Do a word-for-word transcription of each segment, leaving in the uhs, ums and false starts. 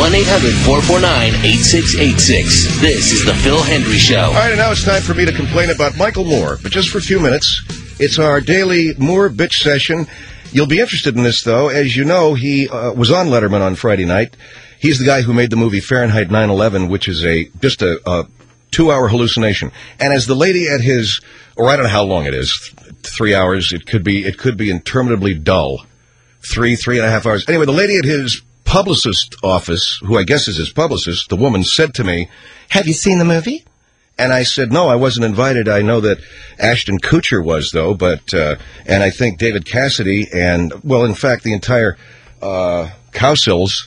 one eight hundred four four nine eight six eight six. This is the Phil Hendry Show. All right, and now it's time for me to complain about Michael Moore, but just for a few minutes. It's our daily Moore bitch session. You'll be interested in this, though. As you know, he uh, was on Letterman on Friday night. He's the guy who made the movie Fahrenheit nine eleven, which is a just a, a two-hour hallucination. And as the lady at his, or I don't know how long it is, three hours, it could be, it could be interminably dull. Three, three and a half hours. Anyway, the lady at his publicist office, who I guess is his publicist, the woman said to me, "Have you seen the movie?" And I said, "No, I wasn't invited. I know that Ashton Kutcher was, though, but, uh, and I think David Cassidy and, well, in fact, the entire, uh, Cowsills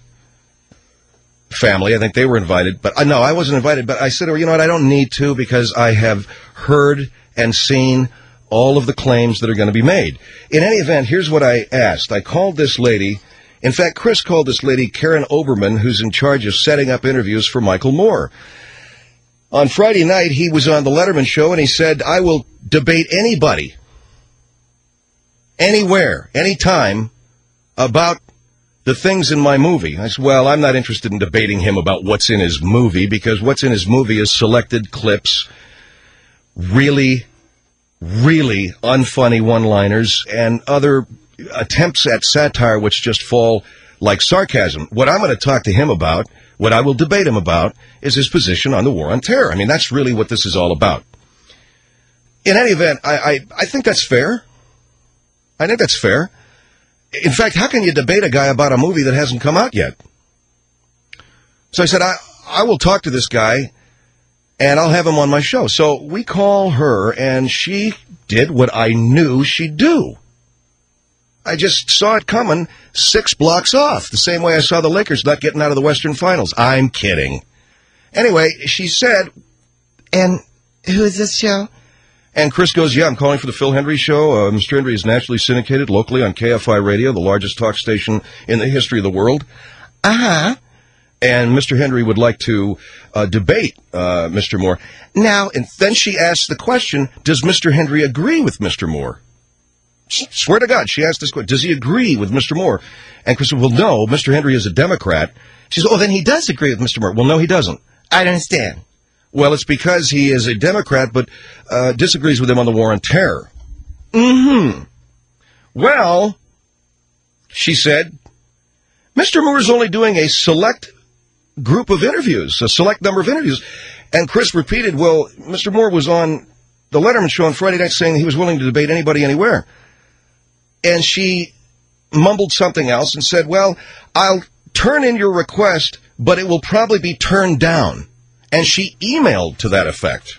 family, I think they were invited, but uh, no, I wasn't invited." But I said, "Well, you know what, I don't need to because I have heard and seen all of the claims that are going to be made." In any event, here's what I asked. I called this lady. In fact, Chris called this lady Karen Oberman, who's in charge of setting up interviews for Michael Moore. On Friday night, he was on the Letterman show, and he said, "I will debate anybody, anywhere, anytime, about the things in my movie." I said, "Well, I'm not interested in debating him about what's in his movie, because what's in his movie is selected clips, really, really unfunny one-liners, and other attempts at satire which just fall like sarcasm. What I'm going to talk to him about, what I will debate him about, is his position on the war on terror. I mean, that's really what this is all about." In any event, I, I, I think that's fair. I think that's fair. In fact, how can you debate a guy about a movie that hasn't come out yet? So I said, I, I will talk to this guy, and I'll have him on my show. So we call her, and she did what I knew she'd do. I just saw it coming six blocks off, the same way I saw the Lakers not getting out of the Western Finals. I'm kidding. Anyway, she said, "And who is this show?" And Chris goes, "Yeah, I'm calling for the Phil Hendry Show. Uh, Mister Hendry is nationally syndicated locally on K F I Radio, the largest talk station in the history of the world." Uh-huh. And Mister Hendry would like to uh, debate uh, Mister Moore. Now, and then she asked the question, does Mister Hendry agree with Mister Moore? Swear to God, she asked this question, does he agree with Mister Moore? And Chris said, "Well, no, Mister Hendry is a Democrat." She said, "Oh, then he does agree with Mister Moore." "Well, no, he doesn't." "I don't understand." "Well, it's because he is a Democrat, but uh, disagrees with him on the war on terror." Mm-hmm. "Well," she said, "Mister Moore is only doing a select group of interviews, a select number of interviews." And Chris repeated, "Well, Mister Moore was on the Letterman show on Friday night saying he was willing to debate anybody anywhere." And she mumbled something else and said, "Well, I'll turn in your request, but it will probably be turned down." And she emailed to that effect.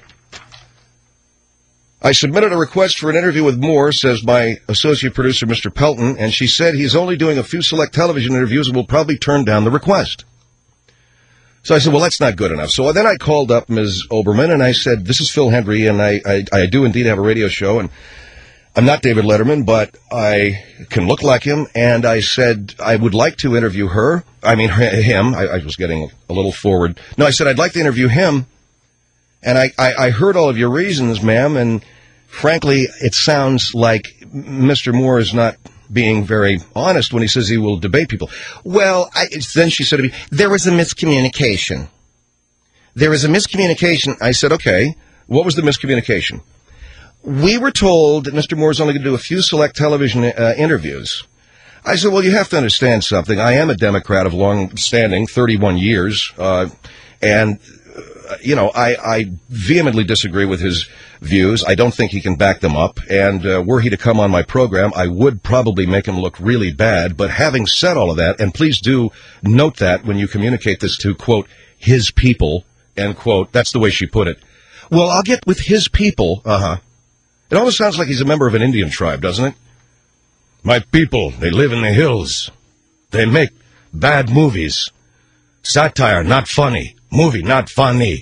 "I submitted a request for an interview with Moore," says my associate producer, Mister Pelton, "and she said he's only doing a few select television interviews and will probably turn down the request." So I said, "Well, that's not good enough." So then I called up Miz Oberman, and I said, "This is Phil Hendry, and I, I, I do indeed have a radio show, and I'm not David Letterman, but I can look like him." And I said, "I would like to interview her. I mean, him." I, I was getting a little forward. No, I said, "I'd like to interview him. And I, I, I heard all of your reasons, ma'am, and frankly, it sounds like Mister Moore is not being very honest when he says he will debate people." "Well," I, then she said to me, "there was a miscommunication. There was a miscommunication." I said, "Okay, what was the miscommunication?" "We were told that Mister Moore is only going to do a few select television uh, interviews." I said, "Well, you have to understand something. I am a Democrat of long standing, thirty-one years, uh, and, uh, you know, I, I vehemently disagree with his views. I don't think he can back them up, and uh, were he to come on my program, I would probably make him look really bad. But having said all of that, and please do note that when you communicate this to, quote, his people, end quote, that's the way she put it. Well, I'll get with his people, uh-huh. It almost sounds like he's a member of an Indian tribe, doesn't it? My people, they live in the hills. They make bad movies. Satire, not funny. Movie, not funny.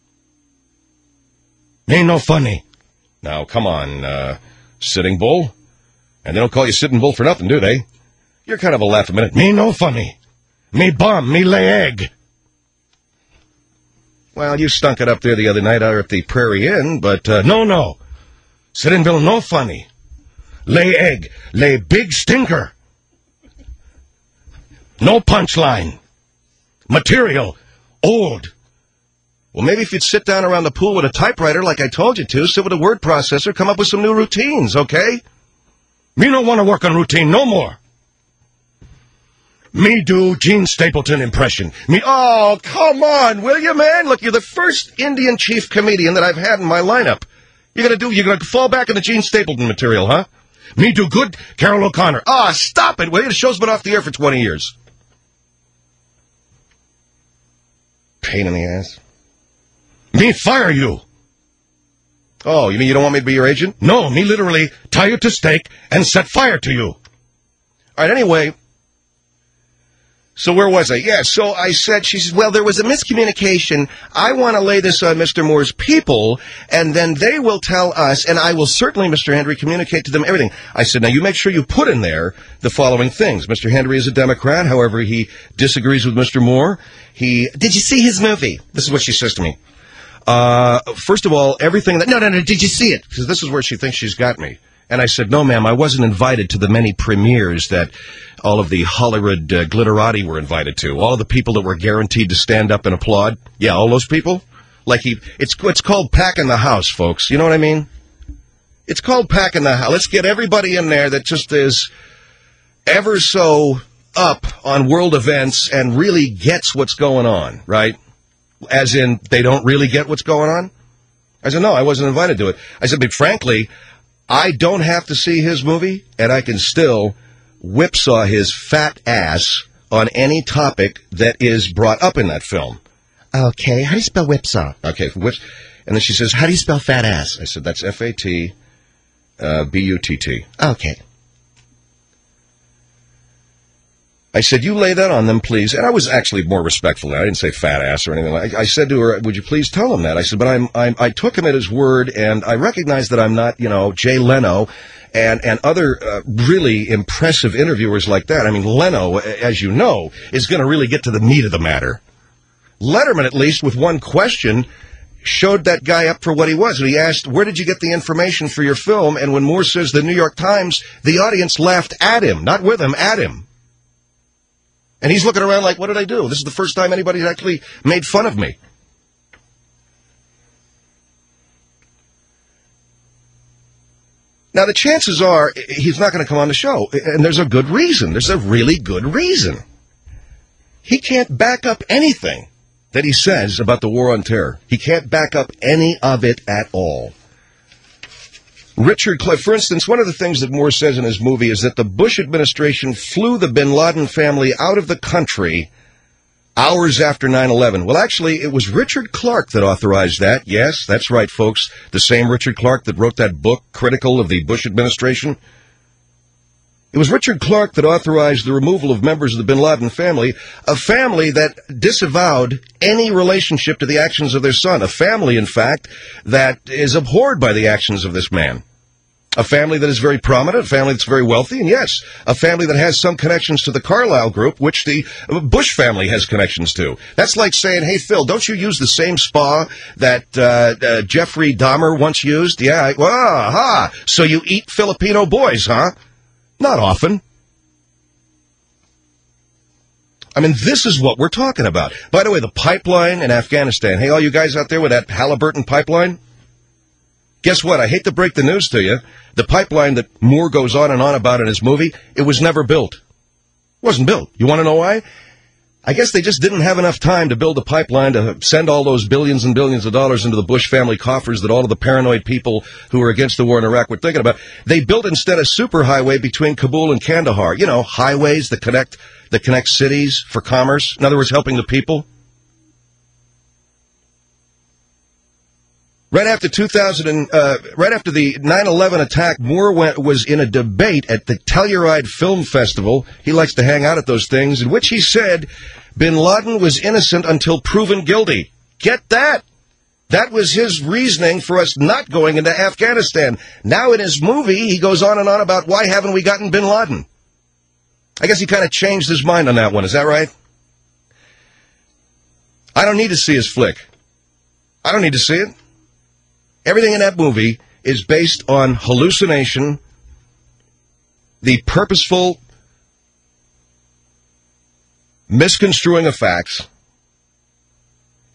Ain't no funny. Now, come on, uh, Sitting Bull. And they don't call you Sitting Bull for nothing, do they? You're kind of a laugh a minute. Me no funny. Me bomb, me lay egg. Well, you stunk it up there the other night out at the Prairie Inn, but, uh, no, no. Sittingville no funny. Lay egg. Lay big stinker. No punchline. material. Old. Well, maybe if you'd sit down around the pool with a typewriter like I told you to, sit with a word processor, come up with some new routines, okay? Me don't want to work on routine no more. Me do Gene Stapleton impression. Me, oh, come on, will you, man? Look, you're the first Indian chief comedian that I've had in my lineup. You're gonna do, you're gonna fall back in the Gene Stapleton material, huh? Me do good Carol O'Connor. Ah, oh, stop it, will you? The show's been off the air for twenty years. Pain in the ass. Me fire you. Oh, you mean you don't want me to be your agent? No, me literally tie you to stake and set fire to you. All right, anyway. So where was I? Yeah, so I said, she says, well, there was a miscommunication. I want to lay this on Mister Moore's people, and then they will tell us, and I will certainly, Mister Hendry, communicate to them everything. I said, now you make sure you put in there the following things. Mister Hendry is a Democrat. However, he disagrees with Mister Moore. He, did you see his movie? This is what she says to me. Uh, first of all, everything that, no, no, no, did you see it? Because this is where she thinks she's got me. And I said, no, ma'am, I wasn't invited to the many premieres that all of the Hollywood uh, glitterati were invited to. All of the people that were guaranteed to stand up and applaud. Yeah, all those people. Like he, it's it's called packing the house, folks. You know what I mean? It's called packing the house. Let's get everybody in there that just is ever so up on world events and really gets what's going on, right? As in, they don't really get what's going on? I said, no, I wasn't invited to it. I said, but frankly, I don't have to see his movie, and I can still whipsaw his fat ass on any topic that is brought up in that film. Okay, how do you spell whipsaw? Okay, whips. And then she says, how do you spell fat ass? I said, that's F A T B U T T. Okay. I said, you lay that on them, please. And I was actually more respectful. I didn't say fat ass or anything. I, I said to her, would you please tell him that? I said, but I'm, I'm, I took him at his word, and I recognize that I'm not, you know, Jay Leno and, and other uh, really impressive interviewers like that. I mean, Leno, as you know, is going to really get to the meat of the matter. Letterman, at least, with one question, showed that guy up for what he was. And he asked, where did you get the information for your film? And when Moore says the New York Times, the audience laughed at him, not with him, at him. And he's looking around like, what did I do? This is the first time anybody's actually made fun of me. Now, the chances are he's not going to come on the show. And there's a good reason. There's a really good reason. He can't back up anything that he says about the war on terror. He can't back up any of it at all. Richard Clark, for instance, one of the things that Moore says in his movie is that the Bush administration flew the bin Laden family out of the country hours after nine eleven. Well, actually, it was Richard Clark that authorized that. Yes, that's right, folks. The same Richard Clark that wrote that book critical of the Bush administration. It was Richard Clark that authorized the removal of members of the bin Laden family, a family that disavowed any relationship to the actions of their son, a family, in fact, that is abhorred by the actions of this man. A family that is very prominent, a family that's very wealthy, and yes, a family that has some connections to the Carlyle Group, which the Bush family has connections to. That's like saying, hey, Phil, don't you use the same spa that uh, uh, Jeffrey Dahmer once used? Yeah, well, aha, so you eat Filipino boys, huh? Not often. I mean, this is what we're talking about. By the way, the pipeline in Afghanistan. Hey, all you guys out there with that Halliburton pipeline? Guess what? I hate to break the news to you. The pipeline that Moore goes on and on about in his movie, it was never built. It wasn't built. You want to know why? I guess they just didn't have enough time to build a pipeline to send all those billions and billions of dollars into the Bush family coffers that all of the paranoid people who were against the war in Iraq were thinking about. They built instead a superhighway between Kabul and Kandahar. You know, highways that connect that connect cities for commerce. In other words, helping the people. Right after two thousand, uh, right after the nine eleven attack, Moore went, was in a debate at the Telluride Film Festival. He likes to hang out at those things, in which he said bin Laden was innocent until proven guilty. Get that? That was his reasoning for us not going into Afghanistan. Now in his movie, he goes on and on about why haven't we gotten bin Laden. I guess he kind of changed his mind on that one. Is that right? I don't need to see his flick. I don't need to see it. Everything in that movie is based on hallucination, the purposeful misconstruing of facts,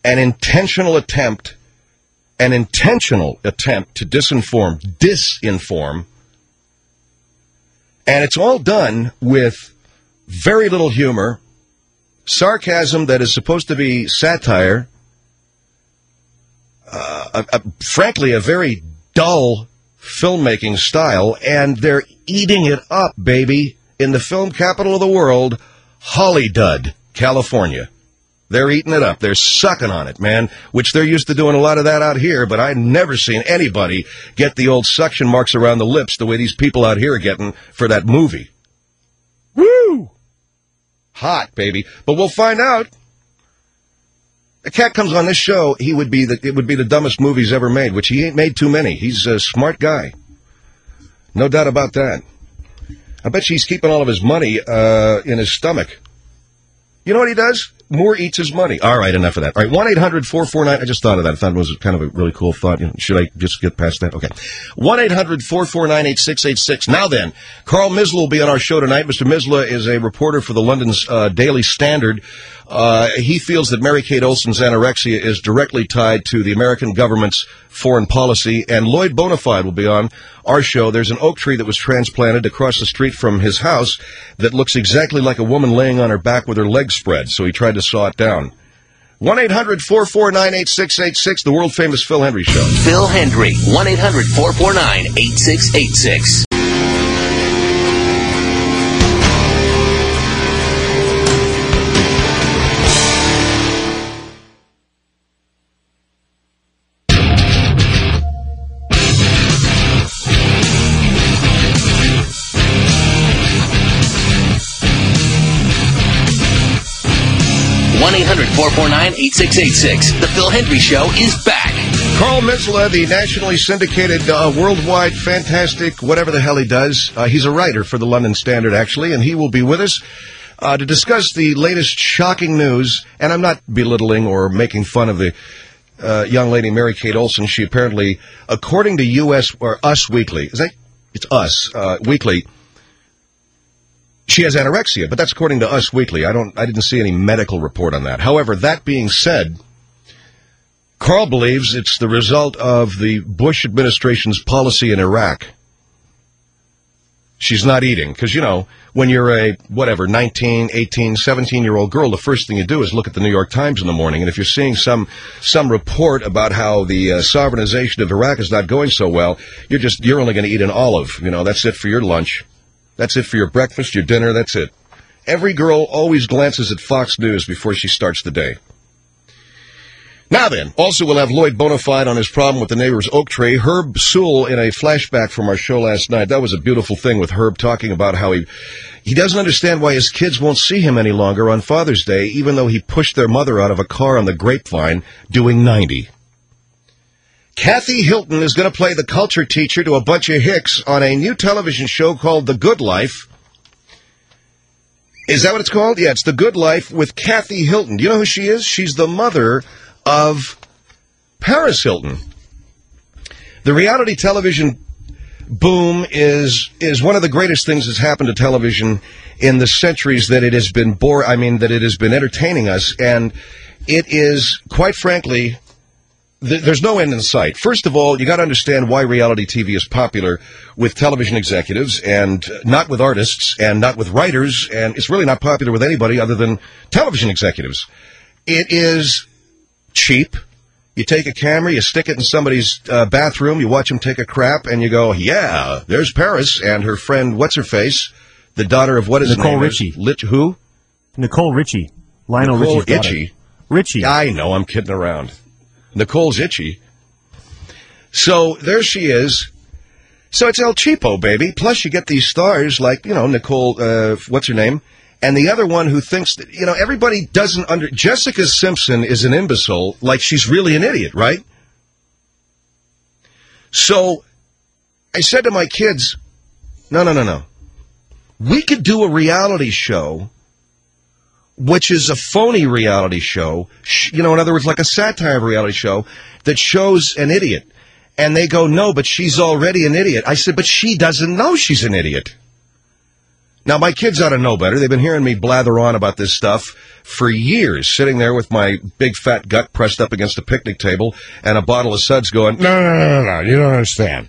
an intentional attempt, an intentional attempt to disinform, disinform, and it's all done with very little humor, sarcasm that is supposed to be satire, uh, a, a, frankly, a very dull filmmaking style, and they're eating it up, baby, in the film capital of the world, Hollywood, California. They're eating it up. They're sucking on it, man, which they're used to doing a lot of that out here, but I've never seen anybody get the old suction marks around the lips the way these people out here are getting for that movie. Woo! Hot, baby. But we'll find out. A cat comes on this show, he would be the, it would be the dumbest movies ever made, which he ain't made too many. He's a smart guy. No doubt about that. I bet you he's keeping all of his money uh, in his stomach. You know what he does? Moore eats his money. All right, enough of that. All right, one eight hundred four four nine. I just thought of that. I thought it was kind of a really cool thought. You know, should I just get past that? Okay. one eight hundred four four nine eight six eight six. Now then, Carl Misla will be on our show tonight. Mister Misla is a reporter for the London's uh, Daily Standard. Uh, he feels that Mary-Kate Olsen's anorexia is directly tied to the American government's foreign policy, and Lloyd Bonafide will be on our show. There's an oak tree that was transplanted across the street from his house that looks exactly like a woman laying on her back with her legs spread, so he tried to saw it down. one eight hundred four four nine eight six eight six, the world-famous Phil Hendry Show. Phil Hendry, one eight hundred four four nine eight six eight six. one eight hundred four four nine eight six eight six. The Phil Hendry Show is back. Carl Misla, the nationally syndicated, uh, worldwide, fantastic, whatever the hell he does. Uh, he's a writer for the London Standard, actually, and he will be with us uh, to discuss the latest shocking news. And I'm not belittling or making fun of the uh, young lady, Mary-Kate Olsen. She apparently, according to U S or Us Weekly, is that? It's Us uh, Weekly. She has anorexia, but that's according to Us Weekly. I don't. I didn't see any medical report on that. However, that being said, Carl believes it's the result of the Bush administration's policy in Iraq. She's not eating, because, you know, when you're a, whatever, nineteen, eighteen, seventeen-year-old girl, the first thing you do is look at the New York Times in the morning, and if you're seeing some some report about how the uh, sovereignization of Iraq is not going so well, you're just, you're only going to eat an olive. You know, that's it for your lunch. That's it for your breakfast, your dinner, that's it. Every girl always glances at Fox News before she starts the day. Now then, also we'll have Lloyd Bonafide on his problem with the neighbor's oak tree. Herb Sewell in a flashback from our show last night. That was a beautiful thing with Herb talking about how he he doesn't understand why his kids won't see him any longer on Father's Day, even though he pushed their mother out of a car on the Grapevine doing ninety. Kathy Hilton is going to play the culture teacher to a bunch of hicks on a new television show called The Good Life. Is that what it's called? Yeah, it's The Good Life with Kathy Hilton. Do you know who she is? She's the mother of Paris Hilton. The reality television boom is is one of the greatest things that's happened to television in the centuries that it has been bore I mean that it has been entertaining us, and it is, quite frankly, there's no end in sight. First of all, you got to understand why reality T V is popular with television executives and not with artists and not with writers, and it's really not popular with anybody other than television executives. It is cheap. You take a camera, you stick it in somebody's uh, bathroom, you watch them take a crap, and you go, yeah, there's Paris and her friend, what's her face, the daughter of what is Nicole her name? Richie. Lich, who? Nicole Richie. Lionel Nicole Richie's daughter. Itchy. Richie. I know, I'm kidding around. Nicole's itchy. So there she is. So it's El Cheapo, baby. Plus you get these stars like, you know, Nicole, uh, what's her name? And the other one who thinks that, you know, everybody doesn't under... Jessica Simpson is an imbecile, like she's really an idiot, right? So I said to my kids, no, no, no, no. We could do a reality show which is a phony reality show, you know, in other words, like a satire reality show that shows an idiot. And they go, no, but she's already an idiot. I said, but she doesn't know she's an idiot. Now, my kids ought to know better. They've been hearing me blather on about this stuff for years, sitting there with my big fat gut pressed up against a picnic table and a bottle of suds going, no, no, no, no, no, you don't understand.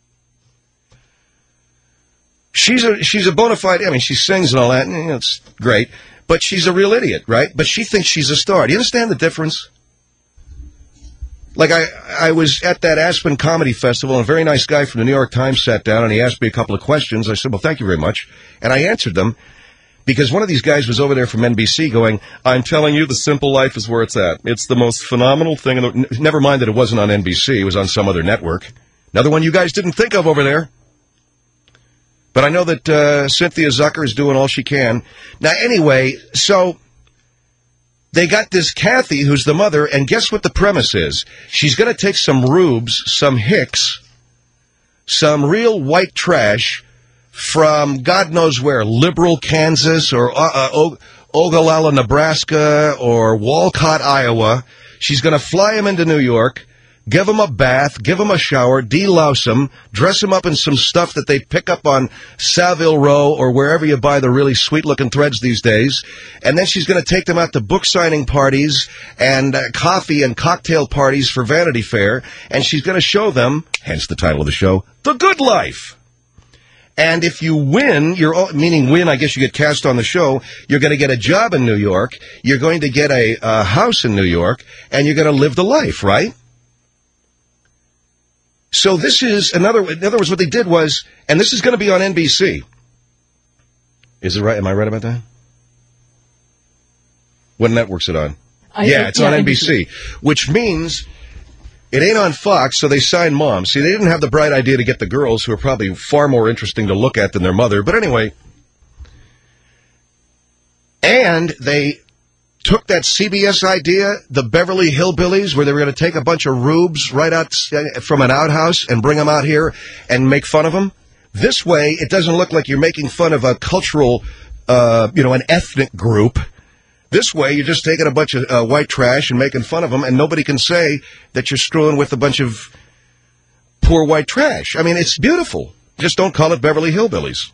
She's a she's a bona fide, I mean, she sings and all that, and you know, it's great, but she's a real idiot, right? But she thinks she's a star. Do you understand the difference? Like, I, I was at that Aspen Comedy Festival, and a very nice guy from the New York Times sat down, and he asked me a couple of questions. I said, well, thank you very much. And I answered them, because one of these guys was over there from N B C going, I'm telling you, The Simple Life is where it's at. It's the most phenomenal thing. In the, never mind that it wasn't on N B C. It was on some other network. Another one you guys didn't think of over there. But I know that uh, Cynthia Zucker is doing all she can. Now, anyway, so they got this Kathy, who's the mother, and guess what the premise is? She's going to take some rubes, some hicks, some real white trash from God knows where, Liberal, Kansas, or uh, uh, Ogallala, Nebraska, or Walcott, Iowa. She's going to fly them into New York, give them a bath, give them a shower, delouse them, dress them up in some stuff that they pick up on Savile Row or wherever you buy the really sweet-looking threads these days. And then she's going to take them out to book signing parties and uh, coffee and cocktail parties for Vanity Fair. And she's going to show them, hence the title of the show, The Good Life. And if you win, you're meaning win, I guess you get cast on the show, you're going to get a job in New York, you're going to get a, a house in New York, and you're going to live the life, right? So this is another, in other words, what they did was, and this is going to be on N B C. Is it right? Am I right about that? What network's it on? I, yeah, it's yeah, on N B C, N B C, which means it ain't on Fox, so they signed Mom. See, they didn't have the bright idea to get the girls, who are probably far more interesting to look at than their mother. But anyway, and they took that C B S idea, the Beverly Hillbillies, where they were going to take a bunch of rubes right out from an outhouse and bring them out here and make fun of them. This way, it doesn't look like you're making fun of a cultural, uh, you know, an ethnic group. This way, you're just taking a bunch of uh, white trash and making fun of them, and nobody can say that you're screwing with a bunch of poor white trash. I mean, it's beautiful. Just don't call it Beverly Hillbillies.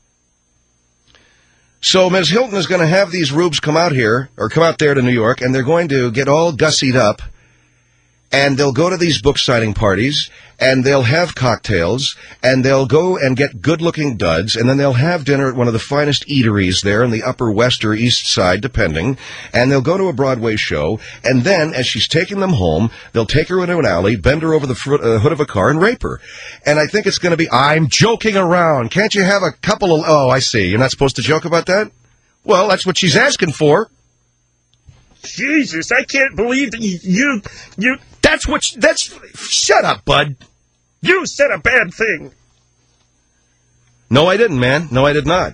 So Miz Hilton is going to have these rubes come out here, or come out there to New York, and they're going to get all gussied up, and they'll go to these book signing parties, and they'll have cocktails, and they'll go and get good-looking duds, and then they'll have dinner at one of the finest eateries there in the Upper West or East Side, depending, and they'll go to a Broadway show, and then, as she's taking them home, they'll take her into an alley, bend her over the fr- uh, hood of a car, and rape her. And I think it's going to be, I'm joking around. Can't you have a couple of, oh, I see, you're not supposed to joke about that? Well, that's what she's asking for. Jesus, I can't believe that you, you, you... That's what, that's, shut up, bud. You said a bad thing. No, I didn't, man. No, I did not.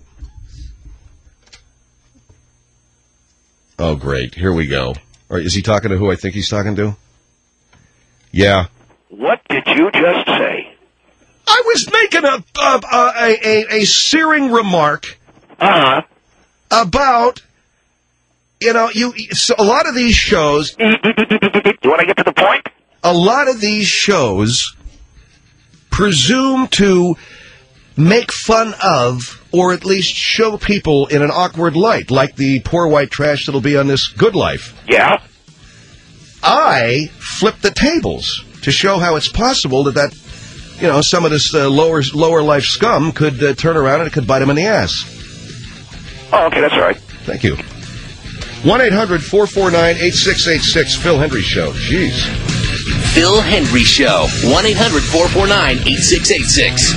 Oh, great. Here we go. Or is he talking to who I think he's talking to? Yeah. What did you just say? I was making a, a, a, a, a searing remark uh-huh. about... You know, you so a lot of these shows... You want to get to the point? A lot of these shows presume to make fun of, or at least show people in an awkward light, like the poor white trash that'll be on this Good Life. Yeah? I flip the tables to show how it's possible that, that you know, some of this uh, lower lower life scum could uh, turn around and it could bite him in the ass. Oh, okay, that's all right. Thank you. one eight hundred four four nine eight six eight six, Phil Hendry Show. Jeez. Phil Hendry Show. one eight hundred four four nine eight six eight six.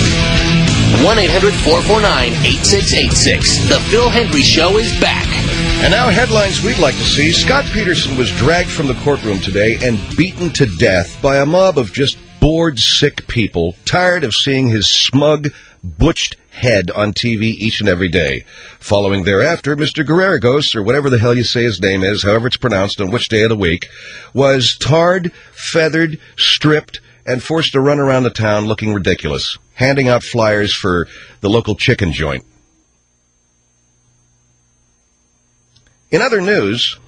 one eight hundred four four nine eight six eight six. The Phil Hendry Show is back. And now headlines we'd like to see. Scott Peterson was dragged from the courtroom today and beaten to death by a mob of just bored, sick people, tired of seeing his smug, butched head on T V each and every day. Following thereafter, Mister Guerreragos, or whatever the hell you say his name is, however it's pronounced on which day of the week, was tarred, feathered, stripped, and forced to run around the town looking ridiculous, handing out flyers for the local chicken joint. In other news,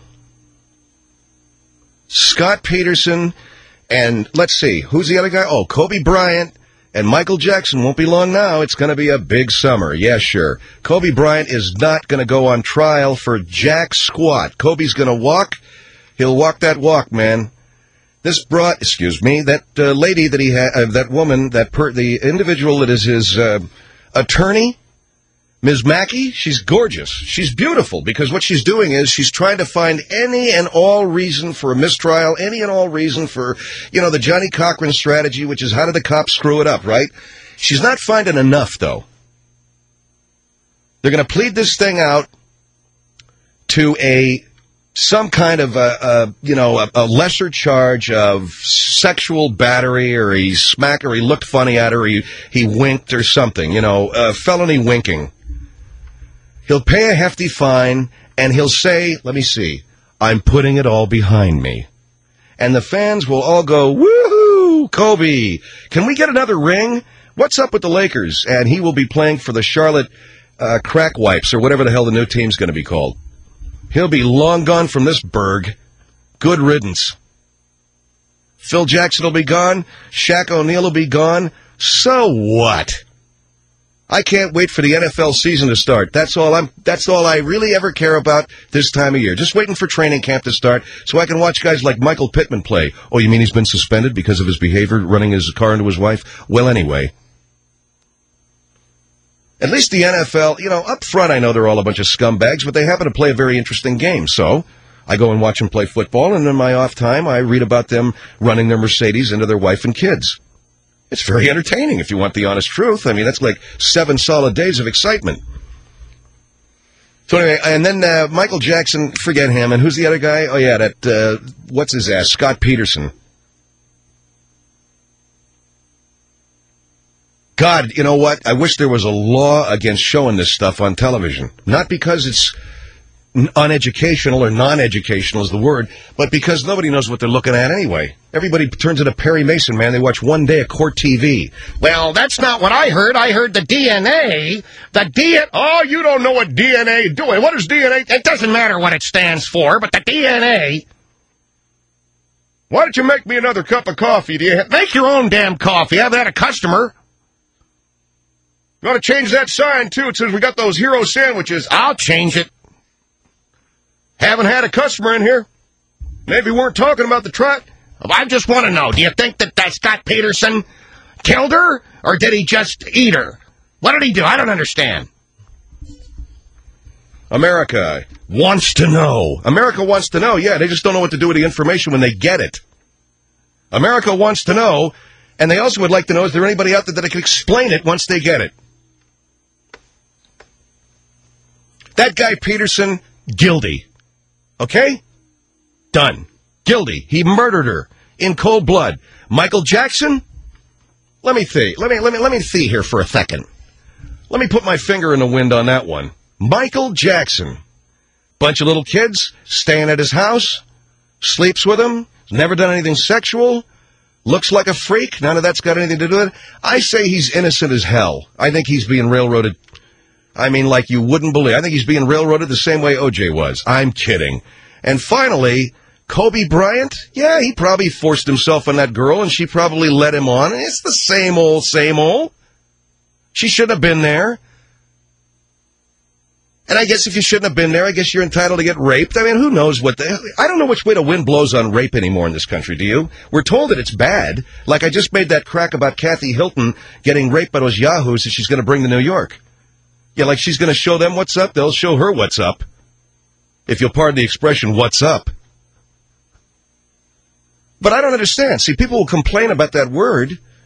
Scott Peterson and, let's see, who's the other guy? Oh, Kobe Bryant and Michael Jackson won't be long now. It's going to be a big summer. Yeah, sure. Kobe Bryant is not going to go on trial for jack squat. Kobe's going to walk. He'll walk that walk, man. This brought, excuse me, that uh, lady that he had, uh, that woman, that per, the individual that is his uh, attorney, Miz Mackey, she's gorgeous. She's beautiful because what she's doing is she's trying to find any and all reason for a mistrial, any and all reason for, you know, the Johnny Cochran strategy, which is how did the cops screw it up, right? She's not finding enough, though. They're going to plead this thing out to a some kind of, a, a you know, a, a lesser charge of sexual battery, or he smacked her, he looked funny at her, he, he winked or something, you know, uh, felony winking. He'll pay a hefty fine, and he'll say, let me see, I'm putting it all behind me. And the fans will all go, woohoo, Kobe, can we get another ring? What's up with the Lakers? And he will be playing for the Charlotte uh, Crack Wipes, or whatever the hell the new team's going to be called. He'll be long gone from this burg. Good riddance. Phil Jackson will be gone. Shaq O'Neal will be gone. So what? I can't wait for the N F L season to start. That's all I'm, that's all I really ever care about this time of year. Just waiting for training camp to start so I can watch guys like Michael Pittman play. Oh, you mean he's been suspended because of his behavior running his car into his wife? Well, anyway. At least the N F L, you know, up front I know they're all a bunch of scumbags, but they happen to play a very interesting game. So I go and watch them play football, and in my off time I read about them running their Mercedes into their wife and kids. It's very entertaining, if you want the honest truth. I mean, that's like seven solid days of excitement. So anyway, and then uh, Michael Jackson, forget him. And who's the other guy? Oh, yeah, that, uh, what's his ass? Scott Peterson. God, you know what? I wish there was a law against showing this stuff on television. Not because it's uneducational or non-educational is the word, but because nobody knows what they're looking at anyway. Everybody turns into Perry Mason, man. They watch one day of court T V. Well, that's not what I heard. I heard the D N A. The D N A. Oh, you don't know what D N A is doing. What is D N A? It doesn't matter what it stands for, but the D N A. Why don't you make me another cup of coffee? Do you have... Make your own damn coffee. I haven't had a customer. You want to change that sign, too? It says we got those hero sandwiches. I'll change it. Haven't had a customer in here. Maybe weren't talking about the truck. I just want to know, do you think that, that Scott Peterson killed her, or did he just eat her? What did he do? I don't understand. America wants to know. America wants to know, yeah, they just don't know what to do with the information when they get it. America wants to know, and they also would like to know, is there anybody out there that can explain it once they get it? That guy Peterson, guilty. Okay? Done. Guilty. He murdered her in cold blood. Michael Jackson? Let me see. Let me let me let me see here for a second. Let me put my finger in the wind on that one. Michael Jackson. Bunch of little kids staying at his house, sleeps with him, never done anything sexual, looks like a freak. None of that's got anything to do with it. I say he's innocent as hell. I think he's being railroaded. I mean, like you wouldn't believe. I think he's being railroaded the same way O J was. I'm kidding. And finally, Kobe Bryant, yeah, he probably forced himself on that girl, and she probably led him on. It's the same old, same old. She shouldn't have been there. And I guess if you shouldn't have been there, I guess you're entitled to get raped. I mean, who knows what the... I don't know which way the wind blows on rape anymore in this country, do you? We're told that it's bad. Like I just made that crack about Kathy Hilton getting raped by those yahoos that she's going to bring to New York. Yeah, like she's going to show them what's up, they'll show her what's up. If you'll pardon the expression, what's up. But I don't understand. See, people will complain about that word,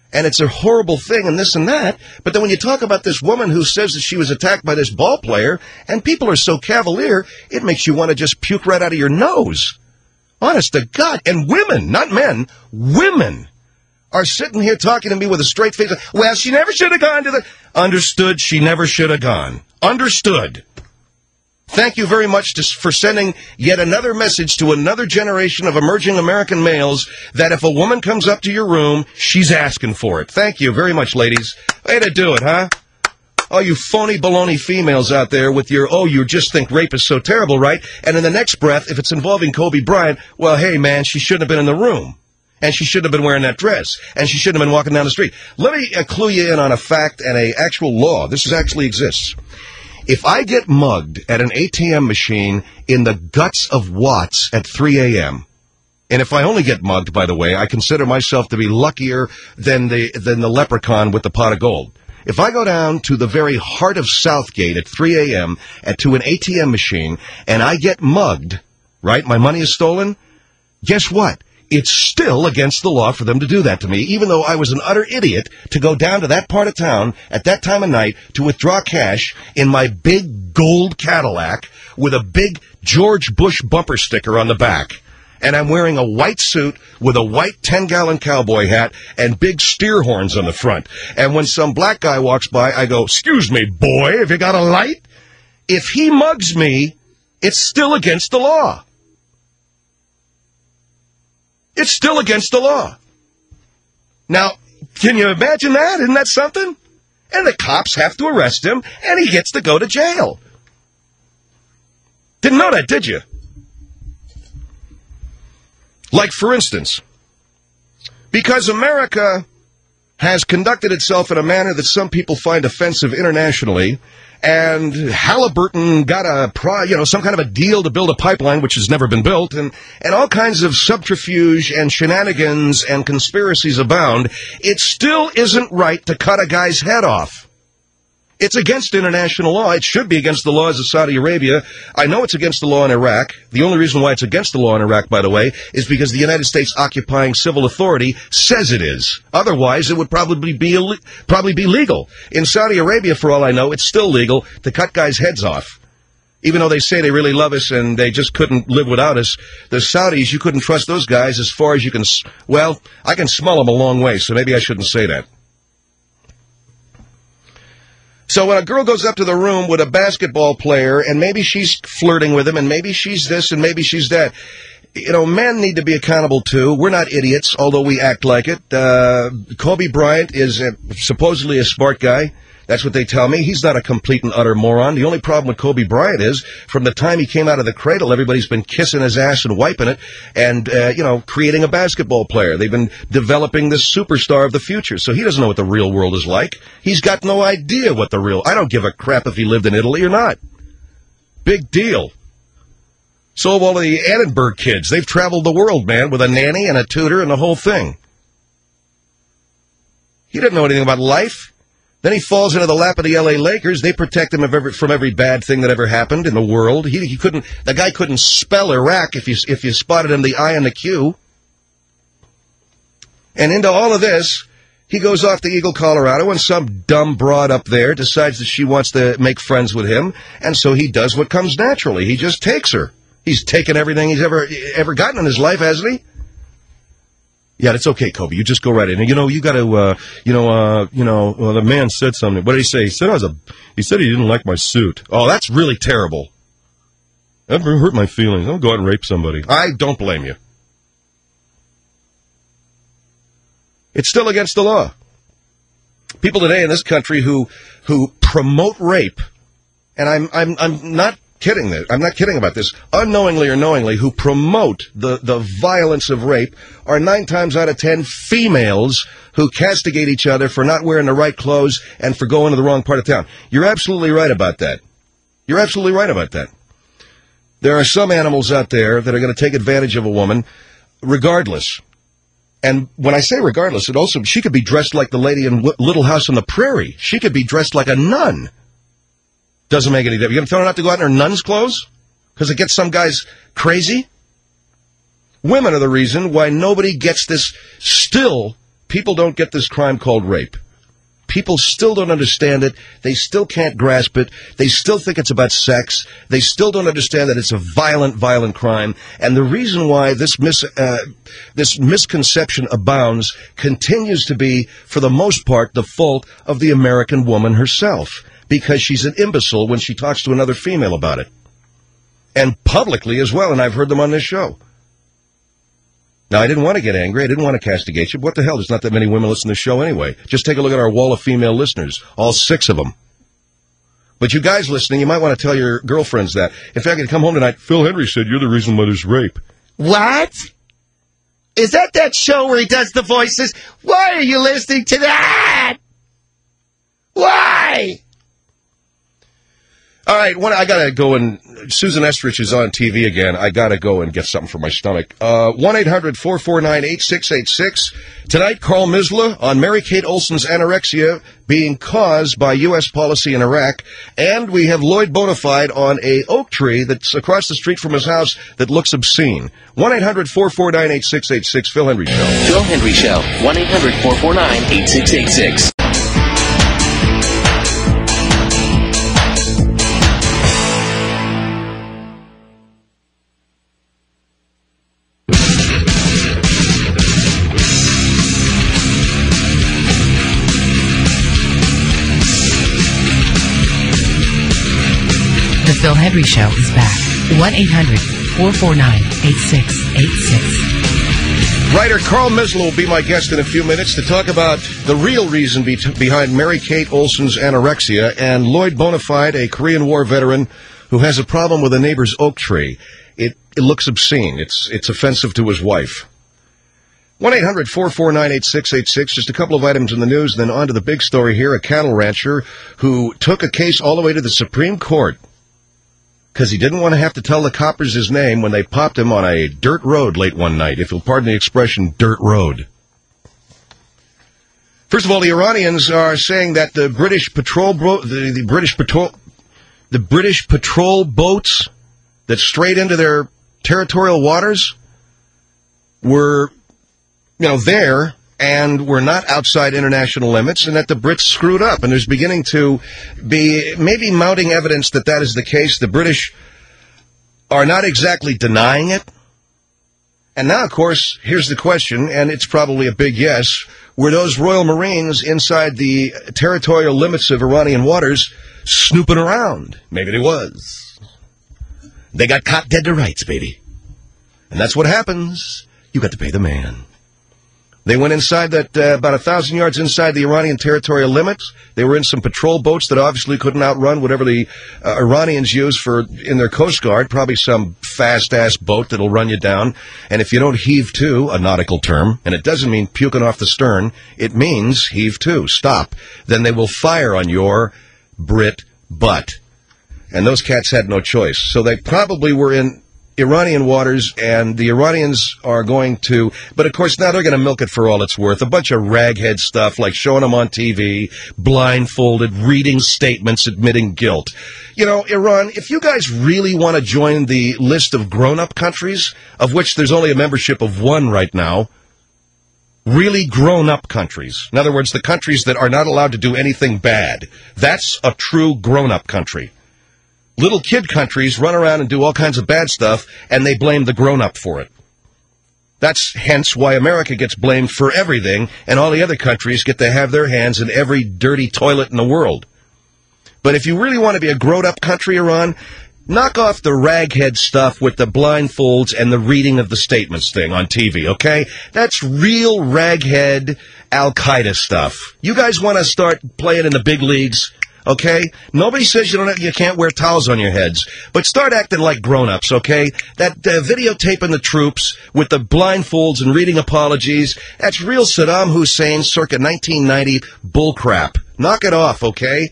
and it's a horrible thing and this and that. But then when you talk about this woman who says that she was attacked by this ball player, and people are so cavalier, it makes you want to just puke right out of your nose. Honest to God. And women, not men, women are sitting here talking to me with a straight face. Well, she never should have gone to the... Understood, she never should have gone. Understood. Thank you very much to, for sending yet another message to another generation of emerging American males that if a woman comes up to your room, she's asking for it. Thank you very much, ladies. Way to do it, huh? Oh, you phony baloney females out there with your, oh, you just think rape is so terrible, right? And in the next breath, if it's involving Kobe Bryant, well, hey, man, she shouldn't have been in the room. And she shouldn't have been wearing that dress. And she shouldn't have been walking down the street. Let me uh, clue you in on a fact and a actual law. This is actually exists. If I get mugged at an A T M machine in the guts of Watts at three a.m., and if I only get mugged, by the way, I consider myself to be luckier than the than the leprechaun with the pot of gold. If I go down to the very heart of Southgate at three a.m. at to an A T M machine and I get mugged, right, my money is stolen, guess what? It's still against the law for them to do that to me, even though I was an utter idiot to go down to that part of town at that time of night to withdraw cash in my big gold Cadillac with a big George Bush bumper sticker on the back. And I'm wearing a white suit with a white ten-gallon cowboy hat and big steer horns on the front. And when some black guy walks by, I go, "Excuse me, boy, have you got a light?" If he mugs me, it's still against the law. It's still against the law. Now, can you imagine that? Isn't that something? And the cops have to arrest him, and he gets to go to jail. Didn't know that, did you? Like, for instance, because America has conducted itself in a manner that some people find offensive internationally, and Halliburton got a, pro, you know, some kind of a deal to build a pipeline which has never been built, and, and all kinds of subterfuge and shenanigans and conspiracies abound, it still isn't right to cut a guy's head off. It's against international law. It should be against the laws of Saudi Arabia. I know it's against the law in Iraq. The only reason why it's against the law in Iraq, by the way, is because the United States occupying civil authority says it is. Otherwise, it would probably be Ill- probably be legal. In Saudi Arabia, for all I know, it's still legal to cut guys' heads off. Even though they say they really love us and they just couldn't live without us, the Saudis, you couldn't trust those guys as far as you can... Well, I can smell them a long way, so maybe I shouldn't say that. So when a girl goes up to the room with a basketball player, and maybe she's flirting with him, and maybe she's this, and maybe she's that, you know, men need to be accountable too. We're not idiots, although we act like it. Uh, Kobe Bryant is a, supposedly a smart guy. That's what they tell me. He's not a complete and utter moron. The only problem with Kobe Bryant is, from the time he came out of the cradle, everybody's been kissing his ass and wiping it and, uh, you know, creating a basketball player. They've been developing this superstar of the future. So he doesn't know what the real world is like. He's got no idea what the real... I don't give a crap if he lived in Italy or not. Big deal. So have all of the Edinburgh kids. They've traveled the world, man, with a nanny and a tutor and the whole thing. He didn't know anything about life. Then he falls into the lap of the L A Lakers. They protect him of every, from every bad thing that ever happened in the world. He, he couldn't. The guy couldn't spell Iraq if you if you spotted him the I and the Q. And into all of this, he goes off to Eagle, Colorado, and some dumb broad up there decides that she wants to make friends with him, and so he does what comes naturally. He just takes her. He's taken everything he's ever ever gotten in his life, hasn't he? Yeah, it's okay, Kobe. You just go right in. You know, you got to, uh, you know, uh, you know. Well, the man said something. What did he say? He said I was a. He said he didn't like my suit. Oh, that's really terrible. That hurt my feelings. I'll go out and rape somebody. I don't blame you. It's still against the law. People today in this country who who promote rape, and I'm I'm I'm not. Kidding that I'm not kidding about this. Unknowingly or knowingly, who promote the, the violence of rape are nine times out of ten females who castigate each other for not wearing the right clothes and for going to the wrong part of town. You're absolutely right about that. You're absolutely right about that. There are some animals out there that are going to take advantage of a woman regardless. And when I say regardless, it also, she could be dressed like the lady in Little House on the Prairie. She could be dressed like a nun. Doesn't make any difference. You're going to tell her not to go out in her nun's clothes? Because it gets some guys crazy? Women are the reason why nobody gets this still people don't get this crime called rape. People still don't understand it. They still can't grasp it. They still think it's about sex. They still don't understand that it's a violent, violent crime. And the reason why this mis uh, this misconception abounds continues to be, for the most part, the fault of the American woman herself, because she's an imbecile when she talks to another female about it. And publicly as well, and I've heard them on this show. Now, I didn't want to get angry. I didn't want to castigate you. What the hell? There's not that many women listening to the show anyway. Just take a look at our wall of female listeners, all six of them. But you guys listening, you might want to tell your girlfriends that. In fact, you come home tonight, Phil Hendrie said you're the reason why there's rape. What? Is that that show where he does the voices? Why are you listening to that? Why? All right, one, I got to go and... Susan Estrich is on T V again. I got to go and get something for my stomach. Uh, one eight hundred four four nine eight six eight six. Tonight, Carl Misla on Mary-Kate Olsen's anorexia being caused by U S policy in Iraq. And we have Lloyd Bonafide on a oak tree that's across the street from his house that looks obscene. one eight hundred four four nine eight six eight six. Phil Hendrie Show. Phil Hendrie Show. one eight hundred four four nine eight six eight six. The Phil Hendrie Show is back. one eight hundred four four nine eight six eight six. Writer Carl Misla will be my guest in a few minutes to talk about the real reason be behind Mary-Kate Olsen's anorexia, and Lloyd Bonafide, a Korean War veteran who has a problem with a neighbor's oak tree. It, it looks obscene. It's, it's offensive to his wife. one eight hundred four four nine eight six eight six. Just a couple of items in the news, and then on to the big story here. A cattle rancher who took a case all the way to the Supreme Court because he didn't want to have to tell the coppers his name when they popped him on a dirt road late one night, if you'll pardon the expression, dirt road. First of all, the Iranians are saying that the British patrol bro- the, the British patrol the British patrol boats that strayed into their territorial waters were, you know, there and were not outside international limits, and that the Brits screwed up. And there's beginning to be maybe mounting evidence that that is the case. The British are not exactly denying it. And now, of course, here's the question, and it's probably a big yes. Were those Royal Marines inside the territorial limits of Iranian waters snooping around? Maybe they was. They got caught dead to rights, baby. And that's what happens. You got to pay the man. They went inside that, uh, about a thousand yards inside the Iranian territorial limits. They were in some patrol boats that obviously couldn't outrun whatever the uh, Iranians use for in their Coast Guard, probably some fast-ass boat that'll run you down. And if you don't heave to, a nautical term, and it doesn't mean puking off the stern, it means heave to, stop. Then they will fire on your Brit butt. And those cats had no choice. So they probably were in Iranian waters, and the Iranians are going to, but of course now they're going to milk it for all it's worth. A bunch of raghead stuff, like showing them on T V, blindfolded, reading statements, admitting guilt. You know, Iran, if you guys really want to join the list of grown-up countries, of which there's only a membership of one right now, really grown-up countries, in other words, the countries that are not allowed to do anything bad, that's a true grown-up country. Little kid countries run around and do all kinds of bad stuff, and they blame the grown-up for it. That's hence why America gets blamed for everything, and all the other countries get to have their hands in every dirty toilet in the world. But if you really want to be a grown-up country, Iran, knock off the raghead stuff with the blindfolds and the reading of the statements thing on T V, okay? That's real raghead Al-Qaeda stuff. You guys want to start playing in the big leagues? Okay? Nobody says you don't have, you can't wear towels on your heads, but start acting like grown-ups, okay? That uh, videotaping the troops with the blindfolds and reading apologies, that's real Saddam Hussein circa nineteen ninety bullcrap. Knock it off, okay?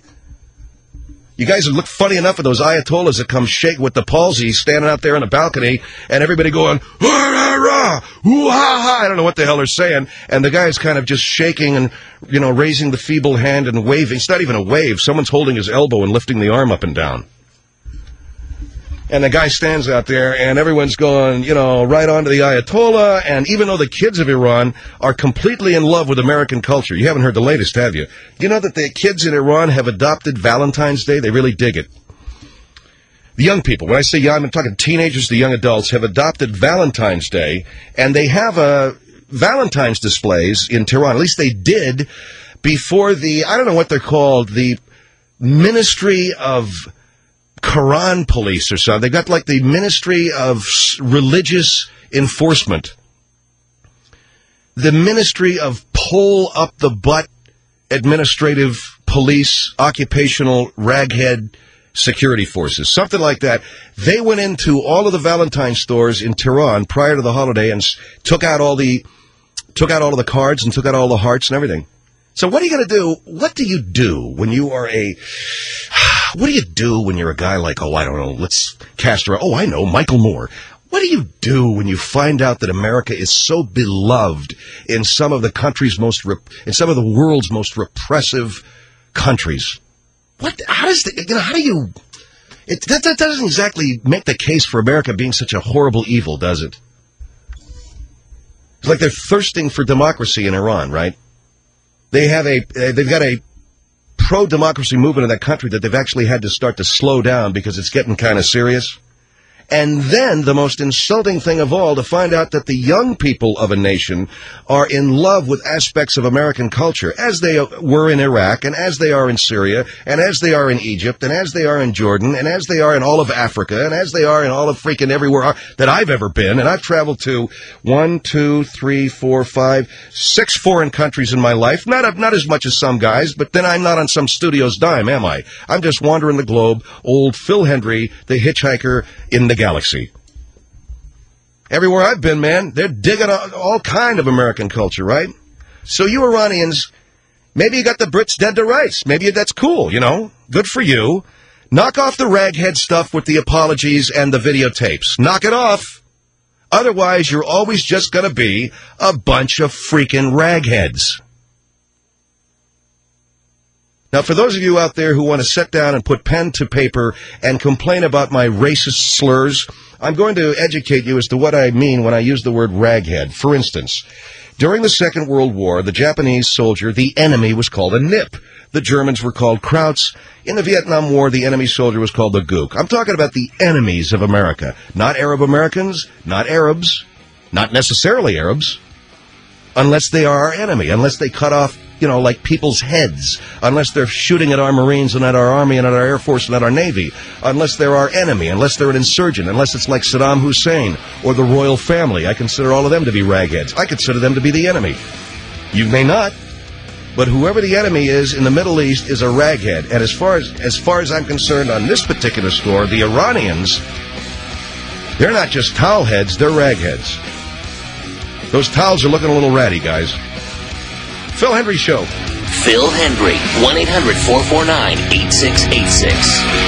You guys look funny enough with those Ayatollahs that come shake with the palsy standing out there on the balcony and everybody going, rah, rah, rah, ooh, ha, ha. I don't know what the hell they're saying. And the guy's kind of just shaking and, you know, raising the feeble hand and waving. It's not even a wave. Someone's holding his elbow and lifting the arm up and down. And the guy stands out there, and everyone's going, you know, right on to the Ayatollah. And even though the kids of Iran are completely in love with American culture, you haven't heard the latest, have you? You know that the kids in Iran have adopted Valentine's Day? They really dig it. The young people, when I say young, I'm talking teenagers to young adults, have adopted Valentine's Day, and they have uh, Valentine's displays in Tehran. At least they did before the, I don't know what they're called, the Ministry of Quran Police or something. They got like the Ministry of Religious Enforcement. The Ministry of Pull Up the Butt Administrative Police Occupational Raghead Security Forces. Something like that. They went into all of the Valentine stores in Tehran prior to the holiday and s- took out all the took out all of the cards and took out all the hearts and everything. So what are you going to do? What do you do when you are a... What do you do when you're a guy like, oh, I don't know, let's cast around, oh, I know, Michael Moore. What do you do when you find out that America is so beloved in some of the country's most, rep- in some of the world's most repressive countries? What, how does, the, you know, how do you, it, that, that doesn't exactly make the case for America being such a horrible evil, does it? It's like they're thirsting for democracy in Iran, right? They have a, they've got a pro-democracy movement in that country that they've actually had to start to slow down because it's getting kind of serious. And then the most insulting thing of all, to find out that the young people of a nation are in love with aspects of American culture, as they were in Iraq, and as they are in Syria, and as they are in Egypt, and as they are in Jordan, and as they are in all of Africa, and as they are in all of freaking everywhere that I've ever been. And I've traveled to one, two, three, four, five, six foreign countries in my life. Not, not as much as some guys, but then I'm not on some studio's dime, am I? I'm just wandering the globe, old Phil Hendry, the hitchhiker in the galaxy. Everywhere I've been, man, they're digging all, all kind of American culture, right? So you Iranians, maybe you got the Brits dead to rights. Maybe that's cool, you know? Good for you. Knock off the raghead stuff with the apologies and the videotapes. Knock it off. Otherwise, you're always just going to be a bunch of freaking ragheads. Now, for those of you out there who want to sit down and put pen to paper and complain about my racist slurs, I'm going to educate you as to what I mean when I use the word raghead. For instance, during the Second World War, the Japanese soldier, the enemy, was called a nip. The Germans were called krauts. In the Vietnam War, the enemy soldier was called the gook. I'm talking about the enemies of America. Not Arab Americans, not Arabs, not necessarily Arabs, unless they are our enemy, unless they cut off, you know, like people's heads, unless they're shooting at our Marines and at our Army and at our Air Force and at our Navy, unless they're our enemy, unless they're an insurgent, unless it's like Saddam Hussein or the royal family. I consider all of them to be ragheads. I consider them to be the enemy. You may not, but whoever the enemy is in the Middle East is a raghead. And as far as, as far as I'm concerned on this particular score, the Iranians, they're not just towel heads, they're ragheads. Those towels are looking a little ratty, guys. Phil Hendry Show. Phil Hendry, one eight hundred four four nine eight six eight six.